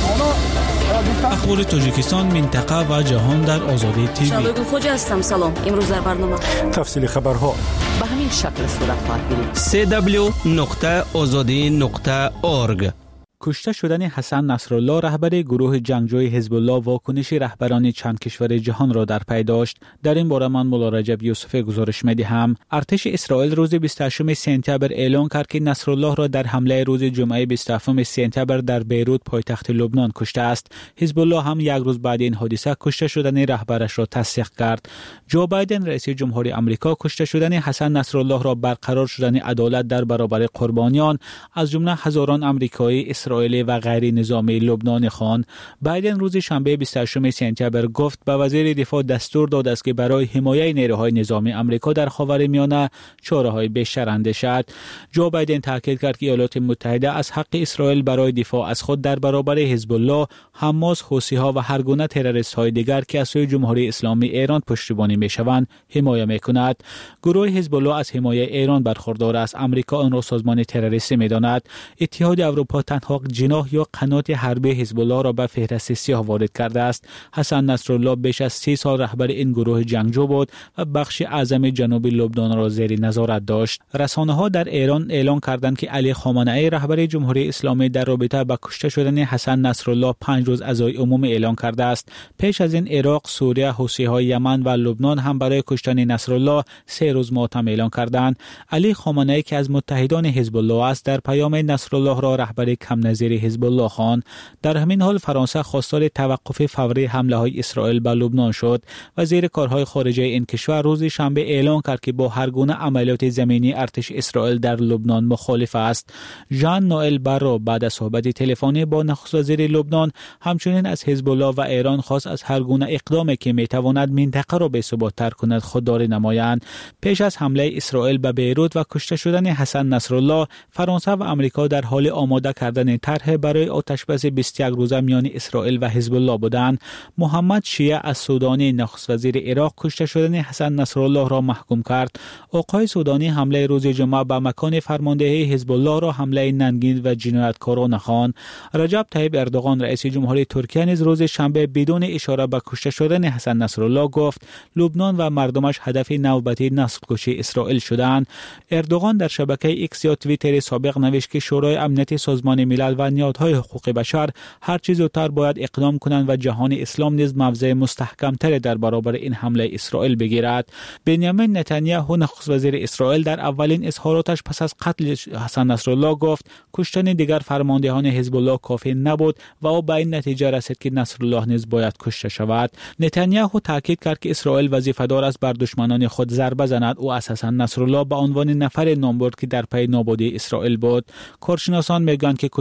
اخبار تاجیکستان، منطقه و جهان در آزادی تیوی. شبگو خوجا هستم. سلام. امروز در برنامه تفصیل خبرها به همین شکل صورت خواهد گرفت. سی دبلیو نقطه آزادی نقطه اورگ. کشته شدن حسن نصرالله رهبر گروه جنگجوی حزب الله واکنش رهبران چند کشور جهان را در پی داشت. در این باره من مولا رجب یوسفی گزارش می‌دهم. ارتش اسرائیل روز بیست و هشتم سپتامبر اعلام کرد که نصرالله را در حمله روز جمعه بیست و هفتم سپتامبر در بیروت پایتخت لبنان کشته است. حزب الله هم یک روز بعد این حادثه کشته شدن رهبرش را تصدیق کرد. جو بایدن رئیس جمهوری آمریکا کشته شدن حسن نصرالله را برقرار شدن عدالت در برابر قربانیان از جمله هزاران آمریکایی، اسرائیلی و غیر نظامی لبنان خواند. بایدن روز شنبه بیست و هشتم سپتامبر گفت به وزیر دفاع دستور داد است که برای حمایت نیروهای نظامی آمریکا در خاورمیانه چاره‌های بیشتر اندیشد. جو بایدن تاکید کرد که ایالات متحده از حق اسرائیل برای دفاع از خود در برابر حزب الله، حماس، حوثی‌ها و هر گونه تروریست‌های دیگر که از سوی جمهوری اسلامی ایران پشتیبانی می‌شوند حمایت می‌کند. گروه حزب الله از حمایت ایران برخوردار است. آمریکا آن را سازمان تروریستی می‌داند. اتحاد اروپا تنها جناح یا قنات حربی حزب الله را به فهرست سیاه وارد کرده است. حسن نصرالله بیش از سی سال رهبر این گروه جنگجو بود و بخش اعظم جنوب لبنان را زیر نظارت داشت. رسانه‌ها در ایران اعلام کردند که علی خامنه‌ای رهبر جمهوری اسلامی در رابطه با کشته شدن حسن نصرالله پنج روز عزای عمومی اعلام کرده است. پیش از این عراق، سوریه، حوثی‌های یمن و لبنان هم برای کشتن نصرالله سه روز ماتم اعلام کردند. علی خامنه‌ای که از متحدان حزب الله است در پیام نصرالله را رهبر کم نظیر حزب الله خواند. در همین حال فرانسه خواستار توقف فوری حمله‌های اسرائیل به لبنان شد. وزیر کارهای خارجه این کشور روز شنبه اعلام کرد که با هر گونه عملیات زمینی ارتش اسرائیل در لبنان مخالف است. ژان نوئل بارو بعد از صحبت تلفنی با نخست وزیر لبنان همچنین از حزب الله و ایران خواست از هر گونه اقدامی که میتواند منطقه را بی‌ثبات‌تر کند خودداری نمایند. پیش از حمله اسرائیل به بیروت و کشته شدن حسن نصرالله، فرانسه و آمریکا در حال آماده کردن طرح برای آتشبس بیست و یک روزه میان اسرائیل و حزب الله بودند. محمد شیعه از سودانی نخست وزیر عراق کشته شدن حسن نصرالله را محکوم کرد. آقای سودانی حمله روز جمعه به مکان فرماندهی حزب الله را حمله ننگین و جنایتکارانه خواند. رجب طیب اردوغان رئیس جمهوری ترکیه نیز روز شنبه بدون اشاره به کشته شدن حسن نصرالله گفت لبنان و مردمش هدف نوبتی نسل‌کشی اسرائیل شدند. اردوغان در شبکه ایکس یا توییتر سابق نوشت که شورای امنیت سازمان ملل و نهادهای حقوق بشر هر چیز زودتر باید اقدام کنند و جهان اسلام نیز موضع مستحکم‌تر در برابر این حمله اسرائیل بگیرد. بنیامین نتانیاهو نخست وزیر اسرائیل در اولین اظهاراتش پس از قتل حسن نصرالله گفت کشتن دیگر فرماندهان حزب الله کافی نبود و او به این نتیجه رسید که نصرالله نیز باید کشته شود. نتانیاهو تاکید کرد که اسرائیل وظیفه‌دار است بر دشمنان خود ضربه زند. او از حسن نصرالله به عنوان نفر نامبرد که در پی نابودی اسرائیل بود. کارشناسان میگویند که کشتن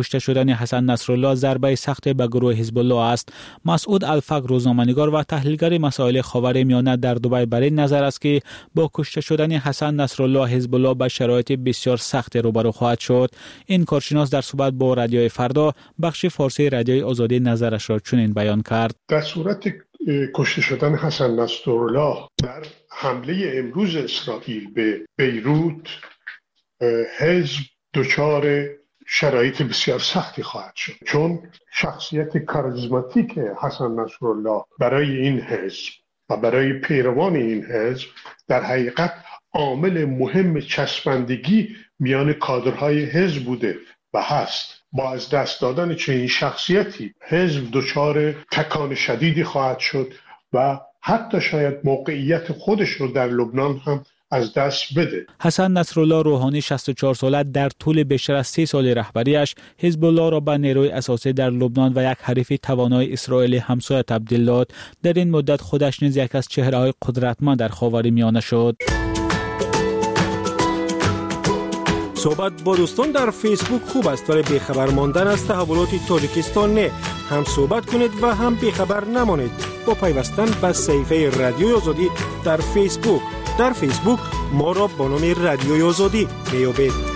کشته شدن حسن نصرالله ضربه سخت به گروه حزب الله است. مسعود الفقر روزنامه‌نگار و تحلیلگر مسائل خاورمیانه در دبی بر این نظر است که با کشته شدن حسن نصرالله حزب الله به شرایط بسیار سخت روبرو خواهد شد. این کارشناس در صحبت با رادیوی فردا بخش فارسی رادیوی آزادی نظرش را چنین بیان کرد: در صورت کشته شدن حسن نصرالله در حمله امروز اسرائیل به بیروت، حزب دچار شرایط بسیار سختی خواهد شد، چون شخصیت کاریزماتیک حسن نصرالله برای این حزب و برای پیروان این حزب در حقیقت عامل مهم چسبندگی میان کادرهای حزب بوده و هست. با از دست دادن چنین شخصیتی حزب دچار تکان شدیدی خواهد شد و حتی شاید موقعیت خودش رو در لبنان هم از دست بده. حسن نصرالله روحانی شصت و چهار ساله در طول بیشتر از سی سال رهبریش حزب الله را به نیروی اساسی در لبنان و یک حریف توانای اسرائیل همسایه تبدیل داد. در این مدت خودش نیز یک از چهره‌های قدرتمند در خاورمیانه شد. صحبت با دوستان در فیسبوک خوب است، ولی بیخبر ماندن از تحولات تاجیکستان نه. هم صحبت کنید و هم بیخبر نمانید با پیوستن به صفحه رادیوی آزادی در فیسبوک. در فیسبوک ما را با نام رادیوی آزادی میابید.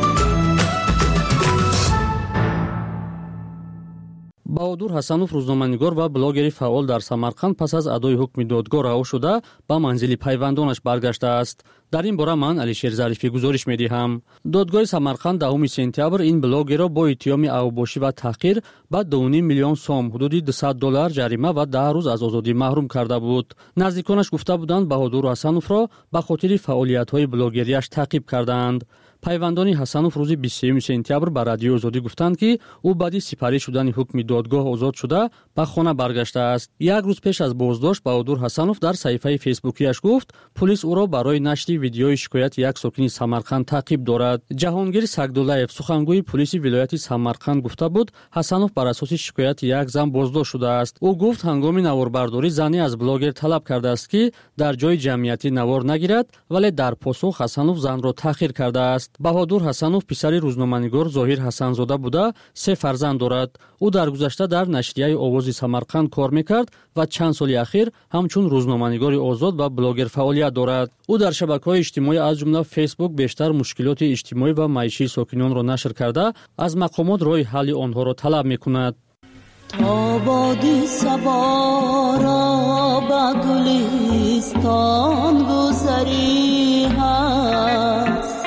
بهادور حسنوف روزنامه‌نگار و بلاگری فعال در سمرقند پس از ادای حکم دادگاه رها شده به منزل پیوندانش برگشته است. در این باره من علیشیر ظریفی گزارش می‌دهم. دادگاه سمرقند دهم سپتامبر این بلاگر را با اتهام اوباشی و تحقیر به دو و نیم میلیون سوم حدود دویست دلار جریمه و ده روز از آزادی محروم کرده بود. نزدیکانش گفته بودند بهادور حسنوف را به خاطر فعالیت‌های بلاگریش تعقیب کردند. پیوندانی حسنوف روز بیست و سوم سپتامبر به رادیو آزادی گفتند که او بعد از سپاری شدن حکم دادگاه آزاد شده به خانه برگشته است. یک روز پیش از بازداشت بهادور حسنوف در صفحه فیسبوکیش گفت پلیس او را برای نشر ویدیوی شکایت یک ساکن سمرقند تعقیب دارد. جهانگیر سگدولایف سخنگوی پلیس ولایت سمرقند گفته بود حسنوف بر اساس شکایت یک زن بازداشت شده است. او گفت هنگام نواربرداری زنی از بلاگر طلب کرده است که در جای جمعیتی نوار نگیرد، ولی در پاسخ حسنوف زن را تحقیر کرده است. بهادور حسنوف پسر روزنامه‌نگار ظاهر حسنزاده بوده، سه فرزند دارد. او در گذشته در نشریه آواز سمرقند کار میکرد و چند سال اخیر همچون روزنامه‌نگار آزاد و بلاگر فعالیت دارد. او در شبکه‌های اجتماعی از جمله فیسبوک بیشتر مشکلات اجتماعی و معیشی ساکنان را نشر کرده از مقامات راه حل آنها را طلب میکند. تا بادی صبا را به گلستان گذری هست،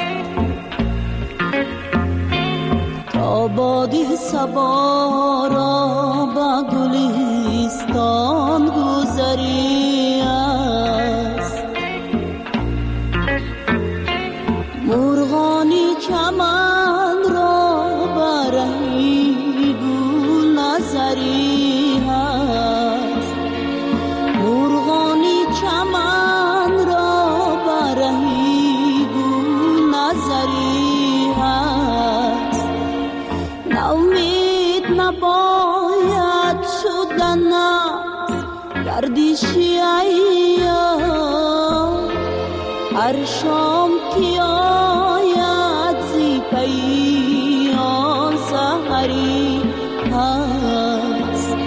تا بادی صبا را به گلستان گذری هست، مرغانی چمن را برهی گل نظری هست، مرغانی چمن را برهی گل نظری هست، ناامید نباید شدن گردشی ایام، هر شام که آید زی پیان سحری هست.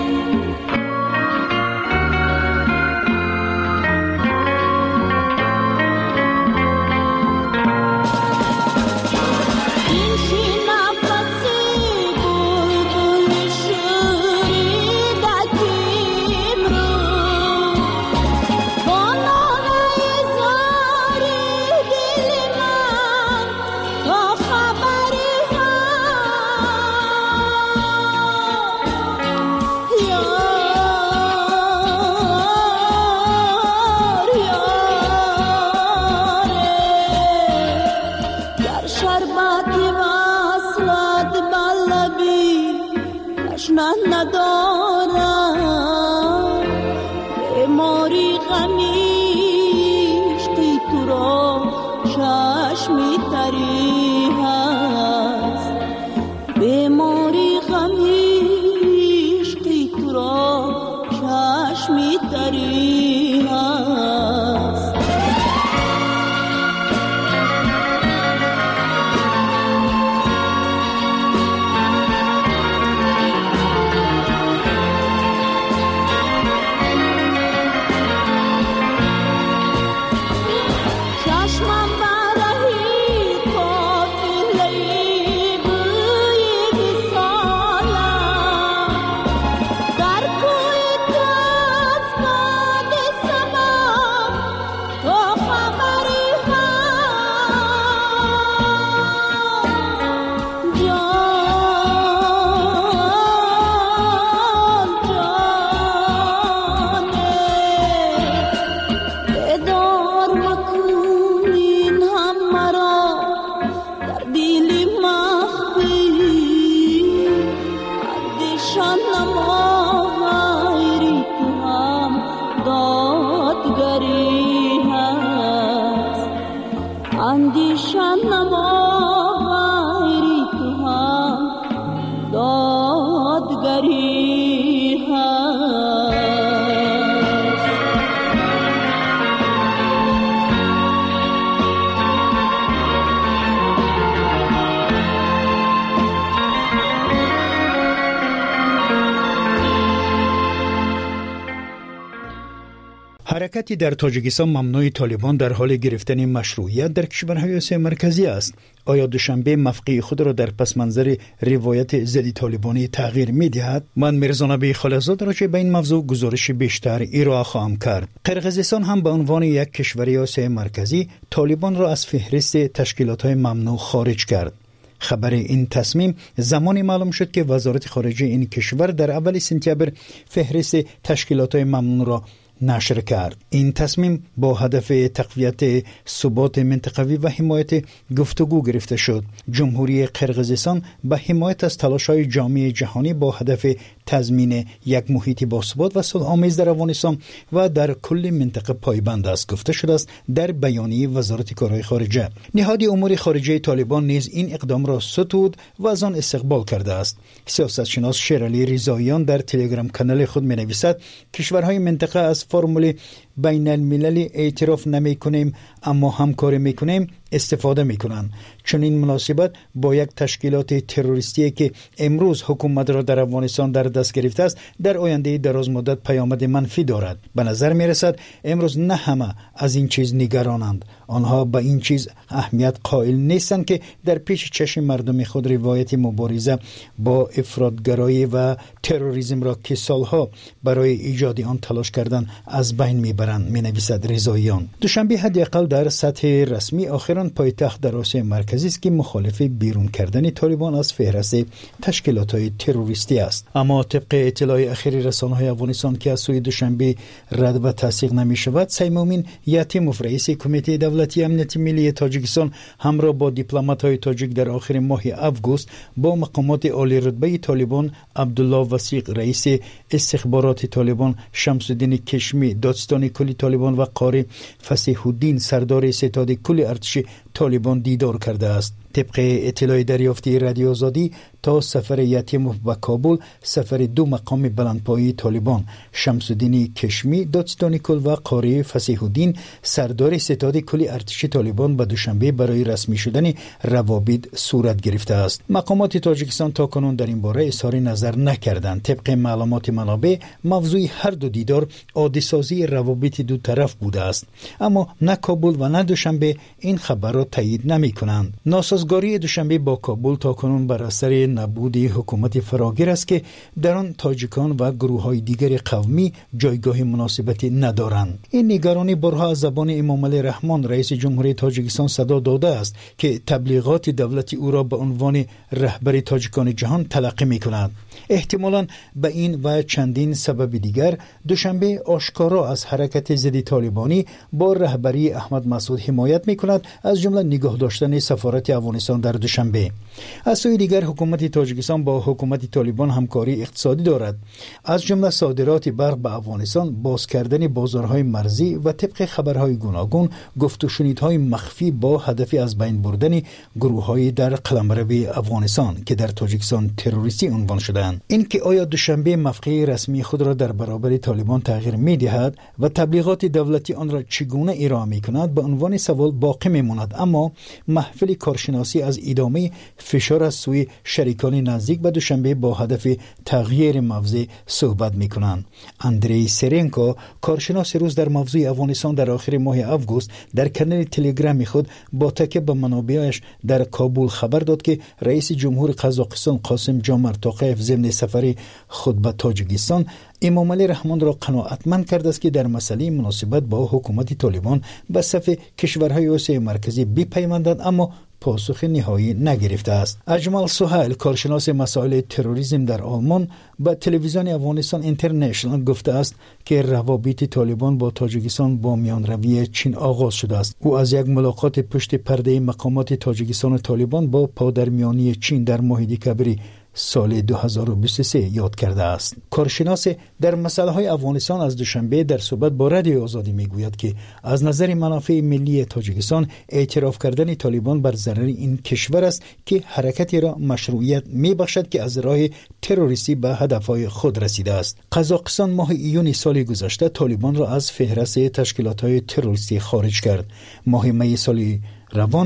حرکتی در تاجیکستان ممنوع طالبان در حال گرفتن مشروعیت در کشورهای آسیای مرکزی است. آیا دوشنبه موقع خود را در پس منظر روایت ضد طالبانی تغییر می‌دهد؟ من میرزا نبی خالقزاده راجع به این موضوع گزارش بیشتر ارائه خواهم کرد. قرقیزستان هم به عنوان یک کشور آسیای مرکزی طالبان را از فهرست تشکیلات‌های ممنوع خارج کرد. خبر این تصمیم زمانی معلوم شد که وزارت خارجه این کشور در اول سپتامبر فهرست تشکیلات‌های ممنوع را نشر کرد. این تصمیم با هدف تقویت ثبات منطقوی و حمایت گفتگو گرفته شد. جمهوری قرقیزستان به حمایت از تلاش‌های جامعه جهانی با هدف تضمین یک محیط باثبات و صلح‌آمیز در افغانستان و در کل منطقه پایبند است، گفته شده است در بیانیه وزارت کارهای خارجه. نهاد امور خارجه طالبان نیز این اقدام را ستود و از آن استقبال کرده است. سیاستشناس شیرعلی رضاییان در تلگرام کانال خود می‌نویسد کشورهای منطقه از فرمول بین المللی اعتراف نمی کنیم اما همکاری می کنیم استفاده می کنند. چون این مناسبت با یک تشکیلات تروریستی که امروز حکومت را در افغانستان در دست گرفته است در آینده دراز مدت پیامد منفی دارد. به نظر می رسد امروز نه همه از این چیز نگرانند. آنها به این چیز اهمیت قائل نیستند که در پیش چشم مردم خود روایت مبارزه با افراطگرایی و تروریسم را که سالها برای ایجاد آن تلاش کردن از بین میبرند، می نویسد رضاییان. دوشنبه حداقل در سطح رسمی آخران پایتخت در آسیای مرکزی است که مخالف بیرون کردن طالبان از فهرست تشکیلات‌های تروریستی است. اما طبق اطلاع اخیر رسانه‌های افغانستان که از سوی دوشنبه رد و تصدیق نمی شود، سیمومین یتیموف رئیس کمیته دولتی امنیت ملی تاجیکستان همراه با دیپلمات‌های تاجیک در آخر ماه آگوست با مقامات عالی رتبه طالبان عبدالله وثیق رئیس استخبارات طالبان، شمس الدین کشمی دادستان کلی طالبان و قاری فصیح الدین سردار ستاد کل ارتش طالبان دیدار کرده است. طبق اطلاع دریافتی رادیو آزادی تا سفر یتیموف به کابل سفر دو مقام بلندپایه طالبان شمس الدین کشمی دادستان کل و قاری فصیح الدین سردار ستاد کل ارتش طالبان به دوشنبه برای رسمی شدن روابط صورت گرفته است. مقامات تاجیکستان تا کنون در این باره اظهار نظر نکردند. طبق معلومات منابع موضوع هر دو دیدار عادی سازی روابط دو طرف بوده است، اما نه کابل و نه دوشنبه این خبر را تایید نمی کنند. ناسازگاری دوشنبه با کابل تا کنون بر اثر نبود حکومت فراگیر است که در آن تاجیکان و گروه های دیگر قومی جایگاه مناسبتی ندارند. این نگرانی بارها از زبان امام علی رحمان رئیس جمهوری تاجیکستان صدا داده است که تبلیغات دولتی او را به عنوان رهبر تاجیکان جهان تلقی می کند. احتمالاً به این و چندین سبب دیگر دوشنبه آشکارا از حرکت ضد طالبانی با رهبری احمد مسعود حمایت می کند، از جمله نگاه داشتن سفارت افغانستان در دوشنبه. از سوی دیگر حکومت تاجیکستان با حکومت طالبان همکاری اقتصادی دارد، از جمله صادرات برق به افغانستان، باز کردن بازارهای مرزی و طبق خبرهای گوناگون گفت و شنیدهای مخفی با هدف از بین بردن گروه‌های در قلمرو افغانستان که در تاجیکستان تروریستی عنوان شدند. این که آیا دوشنبه موقع رسمی خود را در برابر طالبان تغییر می‌دهد و تبلیغات دولتی آن را چگونه ارائه می‌کند به عنوان سوال باقی می‌ماند، اما محفل کارشناسی از ادامه فشار از سوی شریکان نزدیک به دوشنبه با هدف تغییر موضع صحبت می‌کنند. اندری سرنکو کارشناس روز در موضوع افغانستان در آخر ماه آگوست در کانال تلگرامی خود با تکیه به منابعش در کابل خبر داد که رئیس جمهور قزاقستان قاسم جامعت توقیف ضمن سفر خود به تاجیکستان امام علی رحمان را قناعتمند کرده است که در مسئله مناسبت با حکومت طالبان به صف کشورهای آسیای مرکزی بپیوندند، اما پاسخ نهایی نگرفته است. اجمل سهیل کارشناس مسائل تروریسم در آلمان به تلویزیون افغانستان اینترنشنال گفته است که روابط طالبان با تاجیکستان با میانروی چین آغاز شده است. او از یک ملاقات پشت پرده مقامات تاجیکستان و طالبان با پادرمیانی چین در ماه دکامبر سال دو هزار و بیست و سه یاد کرده است. کارشناس در مسائل های افغانستان از دوشنبه در صحبت با رادیو آزادی میگوید که از نظر منافع ملی تاجیکستان اعتراف کردن طالبان بر ضرر این کشور است که حرکتی را مشروعیت میبخشد که از راه تروریستی به هدفهای خود رسیده است. قزاقستان ماه ایون سال گذشته طالبان را از فهرست تشکیلات های تروریستی خارج کرد. ماه می سال روان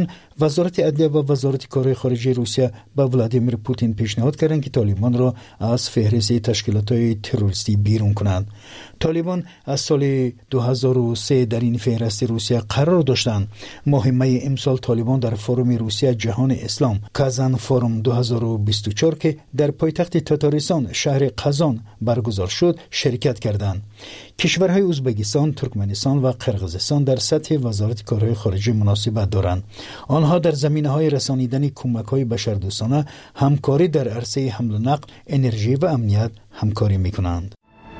وزارت عدلیه و وزارت کارهای خارجه روسیه به ولادیمیر پوتین پیشنهاد کردند که طالبان را از فهرست تشکیلات‌های تروریستی بیرون کنند. طالبان از سال دو هزار و سه در این فهرست روسیه قرار داشتند. مهمه امسال طالبان در فروم روسیه جهان اسلام کازان فروم دو هزار و بیست و چهار که در پایتخت تاتارستان شهر قزان برگزار شد شرکت کردند. کشورهای ازبکستان، ترکمنستان و قرقیزستان در سطح وزارت کارهای خارجه مناسبت دارند. آنها در زمینه‌های رسانیدن کمک‌های بشردوستانه، همکاری در عرصه حمل و نقل، انرژی و امنیت همکاری می‌کنند.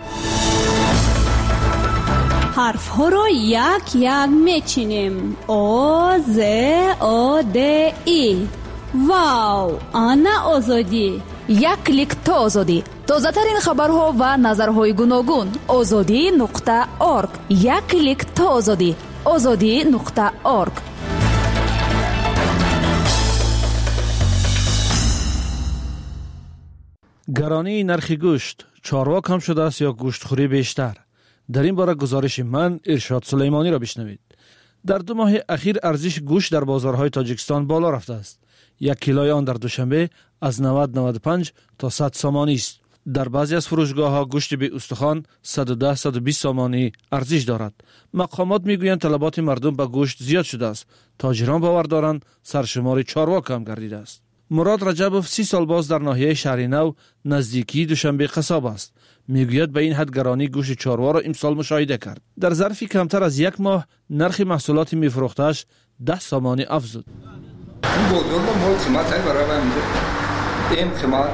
حرف ها را یک یک میچینیم. او ز او د ای. واو، آنا آزادی. یک کلیک تا آزادی. تازه ترین خبرها و نظرهای گوناگون. آزادی نقطه اورگ. یک کلیک تا آزادی. آزادی نقطه اورگ. گرانی نرخ گوشت، چاروا کم شده است یا گوشت خوری بیشتر؟ در این باره گزارش من ارشاد سلیمانی را بشنوید. در دو ماه اخیر ارزش گوشت در بازارهای تاجیکستان بالا رفته است. یک کیلوی آن در دوشنبه از نود نود و پنج تا صد سامانی است. در بعضی از فروشگاه‌ها گوشت بی استخوان صد و ده صد و بیست سامانی ارزش دارد. مقامات میگویند طلبات مردم به گوشت زیاد شده است. تاجران باور دارند سرشمار چاروا کم گردیده است. مراد رجبوف سی سال باز در ناحیه شهر نو نزدیکی دوشنبه قصاب است. میگوید به این حد گرانی گوشت چاروا را امسال مشاهده کرد. در ظرف کمتر از یک ماه نرخ محصولات میفروختش ده سامانی افزود. این بزرگ مال قیمت های برای من میده. این قیمت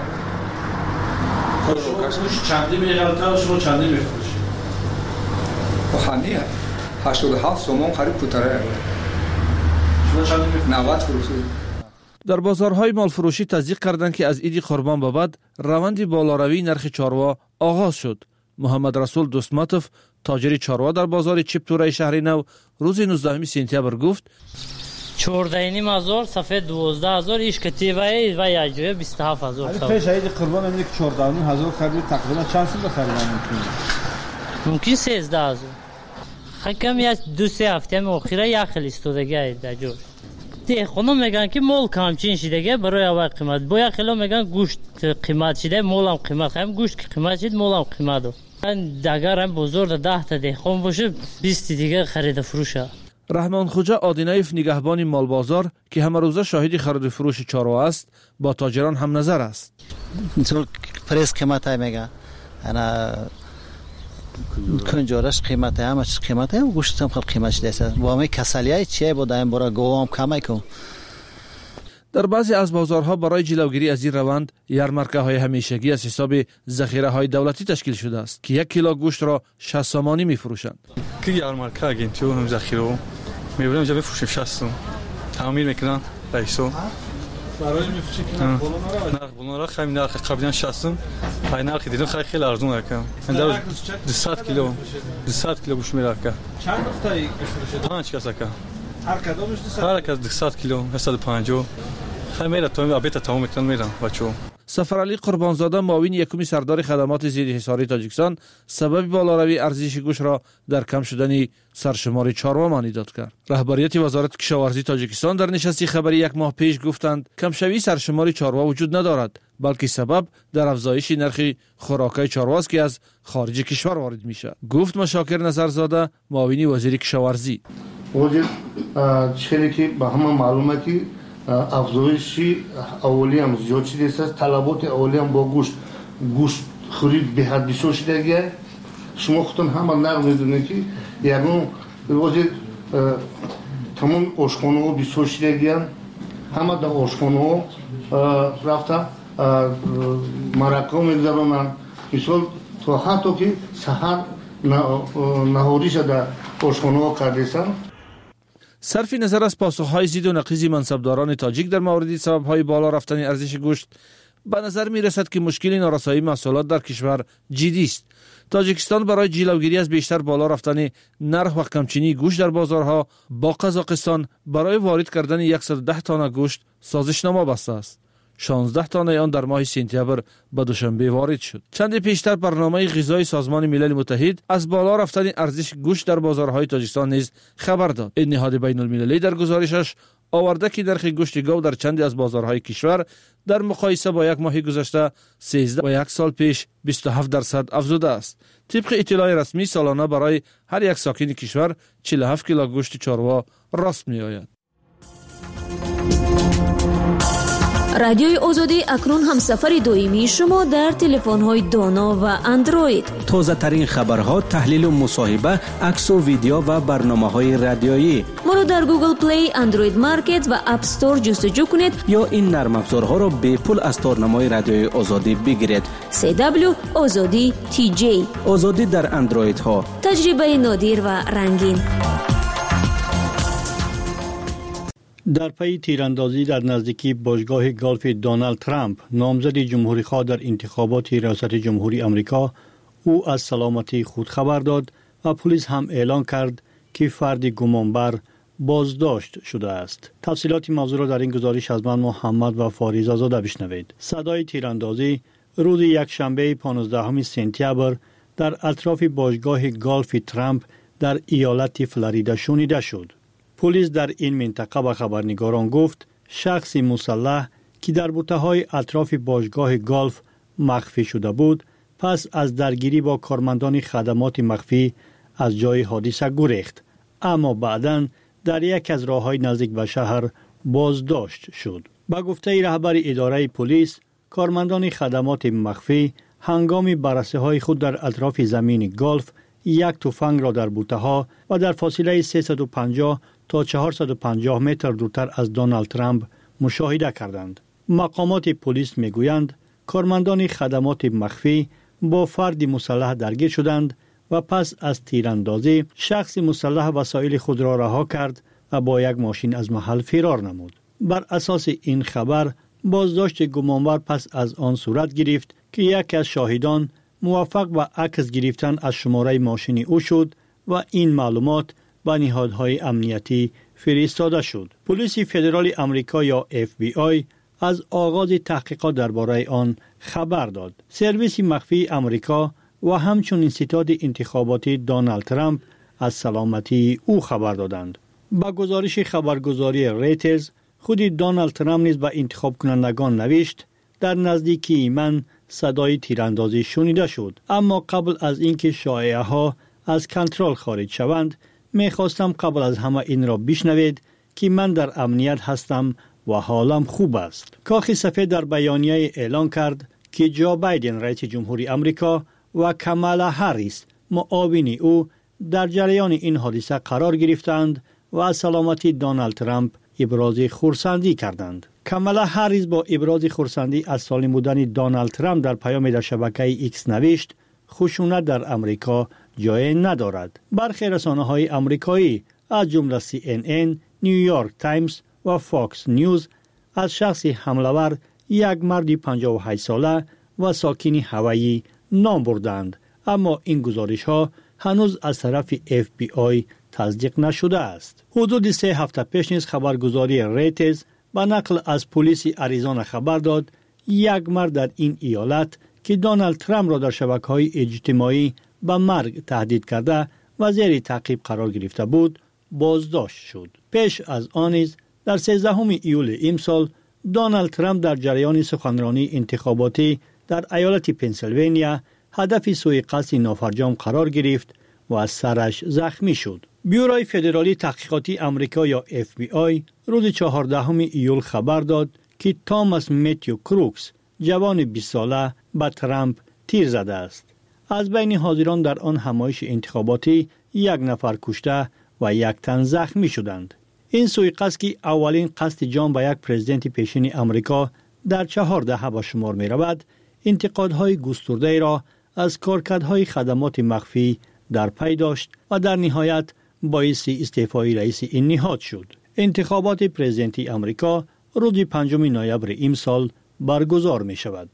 گوشت چندی میگلته و شما چندی میفروشید؟ بخندی هشتاد و هفت سامان قریب کتره شما چندی میفروشید؟ نود فروشید. در بازارهای مال فروشی تصدیق کردند که از عید قربان به بعد روند بالاروی نرخ چاروا آغاز شد. محمد رسول دوستماتوف تاجر چاروا در بازار چپتوره شهر نو روز نوزدهم سپتامبر گفت چهارده نیم هزار سفید دوازده هزار ایش کتیبه و یاجوی بیست و هفت هزار. ولی پیش عید قربان میگه که چهارده نیم هزار خرید تقریبا چند سال بخرید ممکن؟ ممکن سیزده هزار. خکم یا دو سه هفته مؤخره یک خیلی استودگی دجور. تی خونم میگن که مول کمچین شده برای اول قیمت. با یک خیلی میگن گوشت قیمت شده مولم قیمت خیم گوشت که قیمت شد مولم قیمت دو. من دگر هم بزرگ ده تا ده خون باشه بیست دیگه خرید فروشه. رحمان خوجا آدینایف نگهبان مال بازار که همه روزه شاهد خرید فروش چاروا است با تاجران هم نظر است. تو پرس قیمت های میگه انا کنجورش قیمت همه چیز قیمت هم گوشت هم خیلی قیمتش دیسه با همه کسلیه چیه بود این برای گوام کمی کن. در بعضی از بازارها برای جلوگیری از این روند یارمارکه های همیشگی از حساب ذخیره های دولتی تشکیل شده است که یک کیلو گوشت را شصت سامانی میفروشند. که یارمارکه اگین تو هم ذخیره میبرم جا بفروشیم شصت تعمیر میکنن رئیسو برای میفروشی که نرخ بالا نرخ خیلی نرخ قبلا شصت های نرخ دیدم خیلی خیلی ارزون رکم در دویست کیلو دویست کیلو گوشت میرکه چند نقطه گوشت پنج کاسه که هر کدومش دویست هر کدوم دویست کیلو صد و پنجاه خیلی میره تو ابیت تمام میکنن میرن بچو. سفرعلی قربانزاده معاون یکم سردار خدمات ضد حصاری تاجیکستان سبب بالاروی ارزش گوشت را در کم شدن سرشمار چاروا مانی داد کرد. رهبریت وزارت کشاورزی تاجیکستان در نشستی خبری یک ماه پیش گفتند کمشوی سرشمار چاروا وجود ندارد بلکه سبب در افزایش نرخ خوراکای چاروا است که از خارج کشور وارد میشه. گفت مشاکر نظرزاده معاون وزیر کشاورزی. وزیر چیزی که به همه معلومه که افزایشی اولی هم زیاد شده است. طلبات اولی هم با گوشت گوشت خرید به حد بسیار شده گیه. شما خودتون همه نرم میدونید که یعنی وزیر تمام آشخانه ها بسیار شده گیه. همه در آشخانه ها رفته مرکه میگذارونن. مثال تا حتی که سحر نهاری شده آشخانه ها کردیستن. صرف نظر از پاسخهای ضد و نقیض منصبداران تاجیک در مورد سببهای بالا رفتن ارزش گوشت به نظر می رسد که مشکل نارسایی محصولات در کشور جدی است. تاجیکستان برای جلوگیری از بیشتر بالا رفتن نرخ و کمچینی گوشت در بازارها با قزاقستان برای وارد کردن صد و ده تانه گوشت سازشنامه بسته است. شانزده تانه آن در ماه سپتامبر به دوشنبه وارد شد. چند پیشتر برنامه غذایی سازمان ملل متحد از بالا رفتن ارزش گوشت در بازارهای تاجیکستان نیز خبر داد. این نهاد بین المللی در گزارشش آورده که نرخ گوشت گاو در چندی از بازارهای کشور در مقایسه با یک ماه گذشته سیزده و یک سال پیش بیست و هفت درصد افزوده است. طبق اطلاع رسمی سالانه برای هر یک ساکن کشور چهل و هفت کیلو گوشت چاروا راست می آید. رادیوی آزادی اکنون هم سفر دائمی شما در تلفن‌های دانا و اندروید. تازه ترین خبرها، تحلیل و مصاحبه، عکس و ویدیو و برنامه‌های رادیویی. ما رو در گوگل پلی، اندروید مارکت و اپ استور جستجو کنید یا این نرم افزارها رو به پول از تارنمای رادیوی آزادی بگیرید. سی دبلیو آزادی تی جی. آزادی در اندروید ها. تجربه نادر و رنگین. در پی تیراندازی در نزدیکی باشگاه گالف دونالد ترامپ، نامزد جمهوری‌خواه در انتخابات ریاست جمهوری آمریکا، او از سلامتی خود خبر داد و پلیس هم اعلان کرد که فرد گمانبر بازداشت شده است. تفصیلات موضوع را در این گزارش از من محمد و فاریز آزاده بشنوید. صدای تیراندازی روز یکشنبه پانزدهم سپتامبر در اطراف باشگاه گالف ترامپ در ایالت فلوریدا شنیده شد. پلیس در این منطقه به خبرنگاران گفت شخص مسلح که در بوته‌های اطراف باشگاه گالف مخفی شده بود، پس از درگیری با کارمندان خدمات مخفی از جای حادثه گریخت، اما بعداً در یک از راه‌های نزدیک به شهر بازداشت شد. با گفته رهبر اداره پلیس، کارمندان خدمات مخفی هنگام بررسی‌های خود در اطراف زمین گالف یک تفنگ را در بوته‌ها و در فاصله سیصد و پنجاه تا چهارصد و پنجاه متر دورتر از دونالد ترامپ مشاهده کردند. مقامات پلیس میگویند کارمندان خدمات مخفی با فرد مسلح درگیر شدند و پس از تیراندازی شخص مسلح وسایل خود را رها کرد و با یک ماشین از محل فرار نمود. بر اساس این خبر بازداشت گمانبر پس از آن صورت گرفت که یکی از شاهدان موفق به عکس گرفتن از شماره ماشین او شد و این معلومات به نهادهای امنیتی فرستاده شد. پلیس فدرال آمریکا یا اف بی آی از آغاز تحقیقات درباره آن خبر داد. سرویس مخفی آمریکا و همچنین انستیتوت انتخاباتی دونالد ترامپ از سلامتی او خبر دادند. با گزارش خبرگزاری ریترز، خود دونالد ترامپ نیز به انتخاب کنندگان نوشت در نزدیکی من صدای تیراندازی شنیده شد، اما قبل از اینکه شایعه ها از کنترل خارج شوند میخواستم قبل از همه این را بشنوید که من در امنیت هستم و حالم خوب است. کاخ سفید در بیانیه اعلان کرد که جو بایدن رئیس جمهوری آمریکا و کامالا هریس معاون او در جریان این حادثه قرار گرفتند و از سلامتی دونالد ترامپ ابراز خرسندی کردند. کامالا هریس با ابراز خرسندی از سالم بودن دونالد ترامپ در پیام در شبکه ایکس نوشت خشونت در امریکا جای ندارد. برخی رسانه‌های آمریکایی از جمله سی ان ان، نیویورک تایمز و فاکس نیوز از شخص حمله‌ور یک مرد پنجاه و هشت ساله و ساکن هوایی نام بردند، اما این گزارش‌ها هنوز از طرف اف بی آی تصدیق نشده است. حدود سه هفته پیش نیز خبرگزاری ریترز با نقل از پلیس آریزونا خبر داد یک مرد در این ایالت که دونالد ترامپ را در شبکه‌های اجتماعی به مرگ تهدید کرده و زیر تعقیب قرار گرفته بود بازداشت شد. پیش از آن نیز در سیزدهم ایول امسال دونالد ترامپ در جریان سخنرانی انتخاباتی در ایالت پنسیلوانیا هدف سوءقصد نافرجام قرار گرفت و از سرش زخمی شد. بیوروی فدرالی تحقیقاتی آمریکا یا اف بی آی روز چهاردهم ایول خبر داد که تاماس متیو کروکس جوان بیست ساله به ترامپ تیر زده است. از بین حاضران در آن همایش انتخاباتی یک نفر کشته و یک تن زخمی شدند. این سوءقصد که اولین قصد جان به یک پرزیدنت پیشین آمریکا در چهار دهه به شمار می رود، انتقادهای گسترده را از کارکردهای خدمات مخفی در پی داشت و در نهایت باعث استعفای رئیس این نهاد شد. انتخابات پرزیدنتی آمریکا روز پنجم نوامبر امسال برگزار می شود.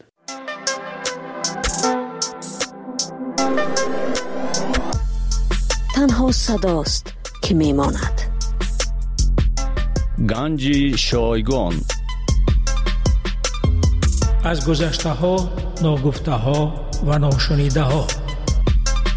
تنها صداست که می ماند. گنج شایگان از گذشته ها، ناگفته ها و ناشنیده ها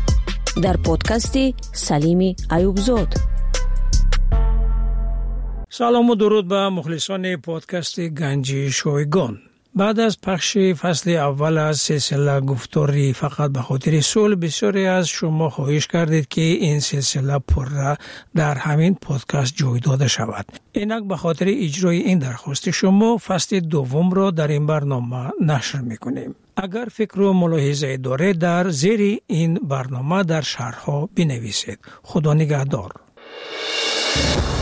در پادکست سلیم ایوبزاد. سلام و درود به مخلصان پادکست گنج شایگان. بعد از پخش فصل اول از سلسله گفتاری فقط به خاطر صلح، بسیاری از شما خواهش کردید که این سلسله پر در همین پادکست جای داده شود. اینک به خاطر اجرای این درخواست شما فصل دوم را در این برنامه نشر میکنیم. اگر فکر و ملاحظه دارید در زیر این برنامه در شرح‌ها بنویسید. خدا نگهدار.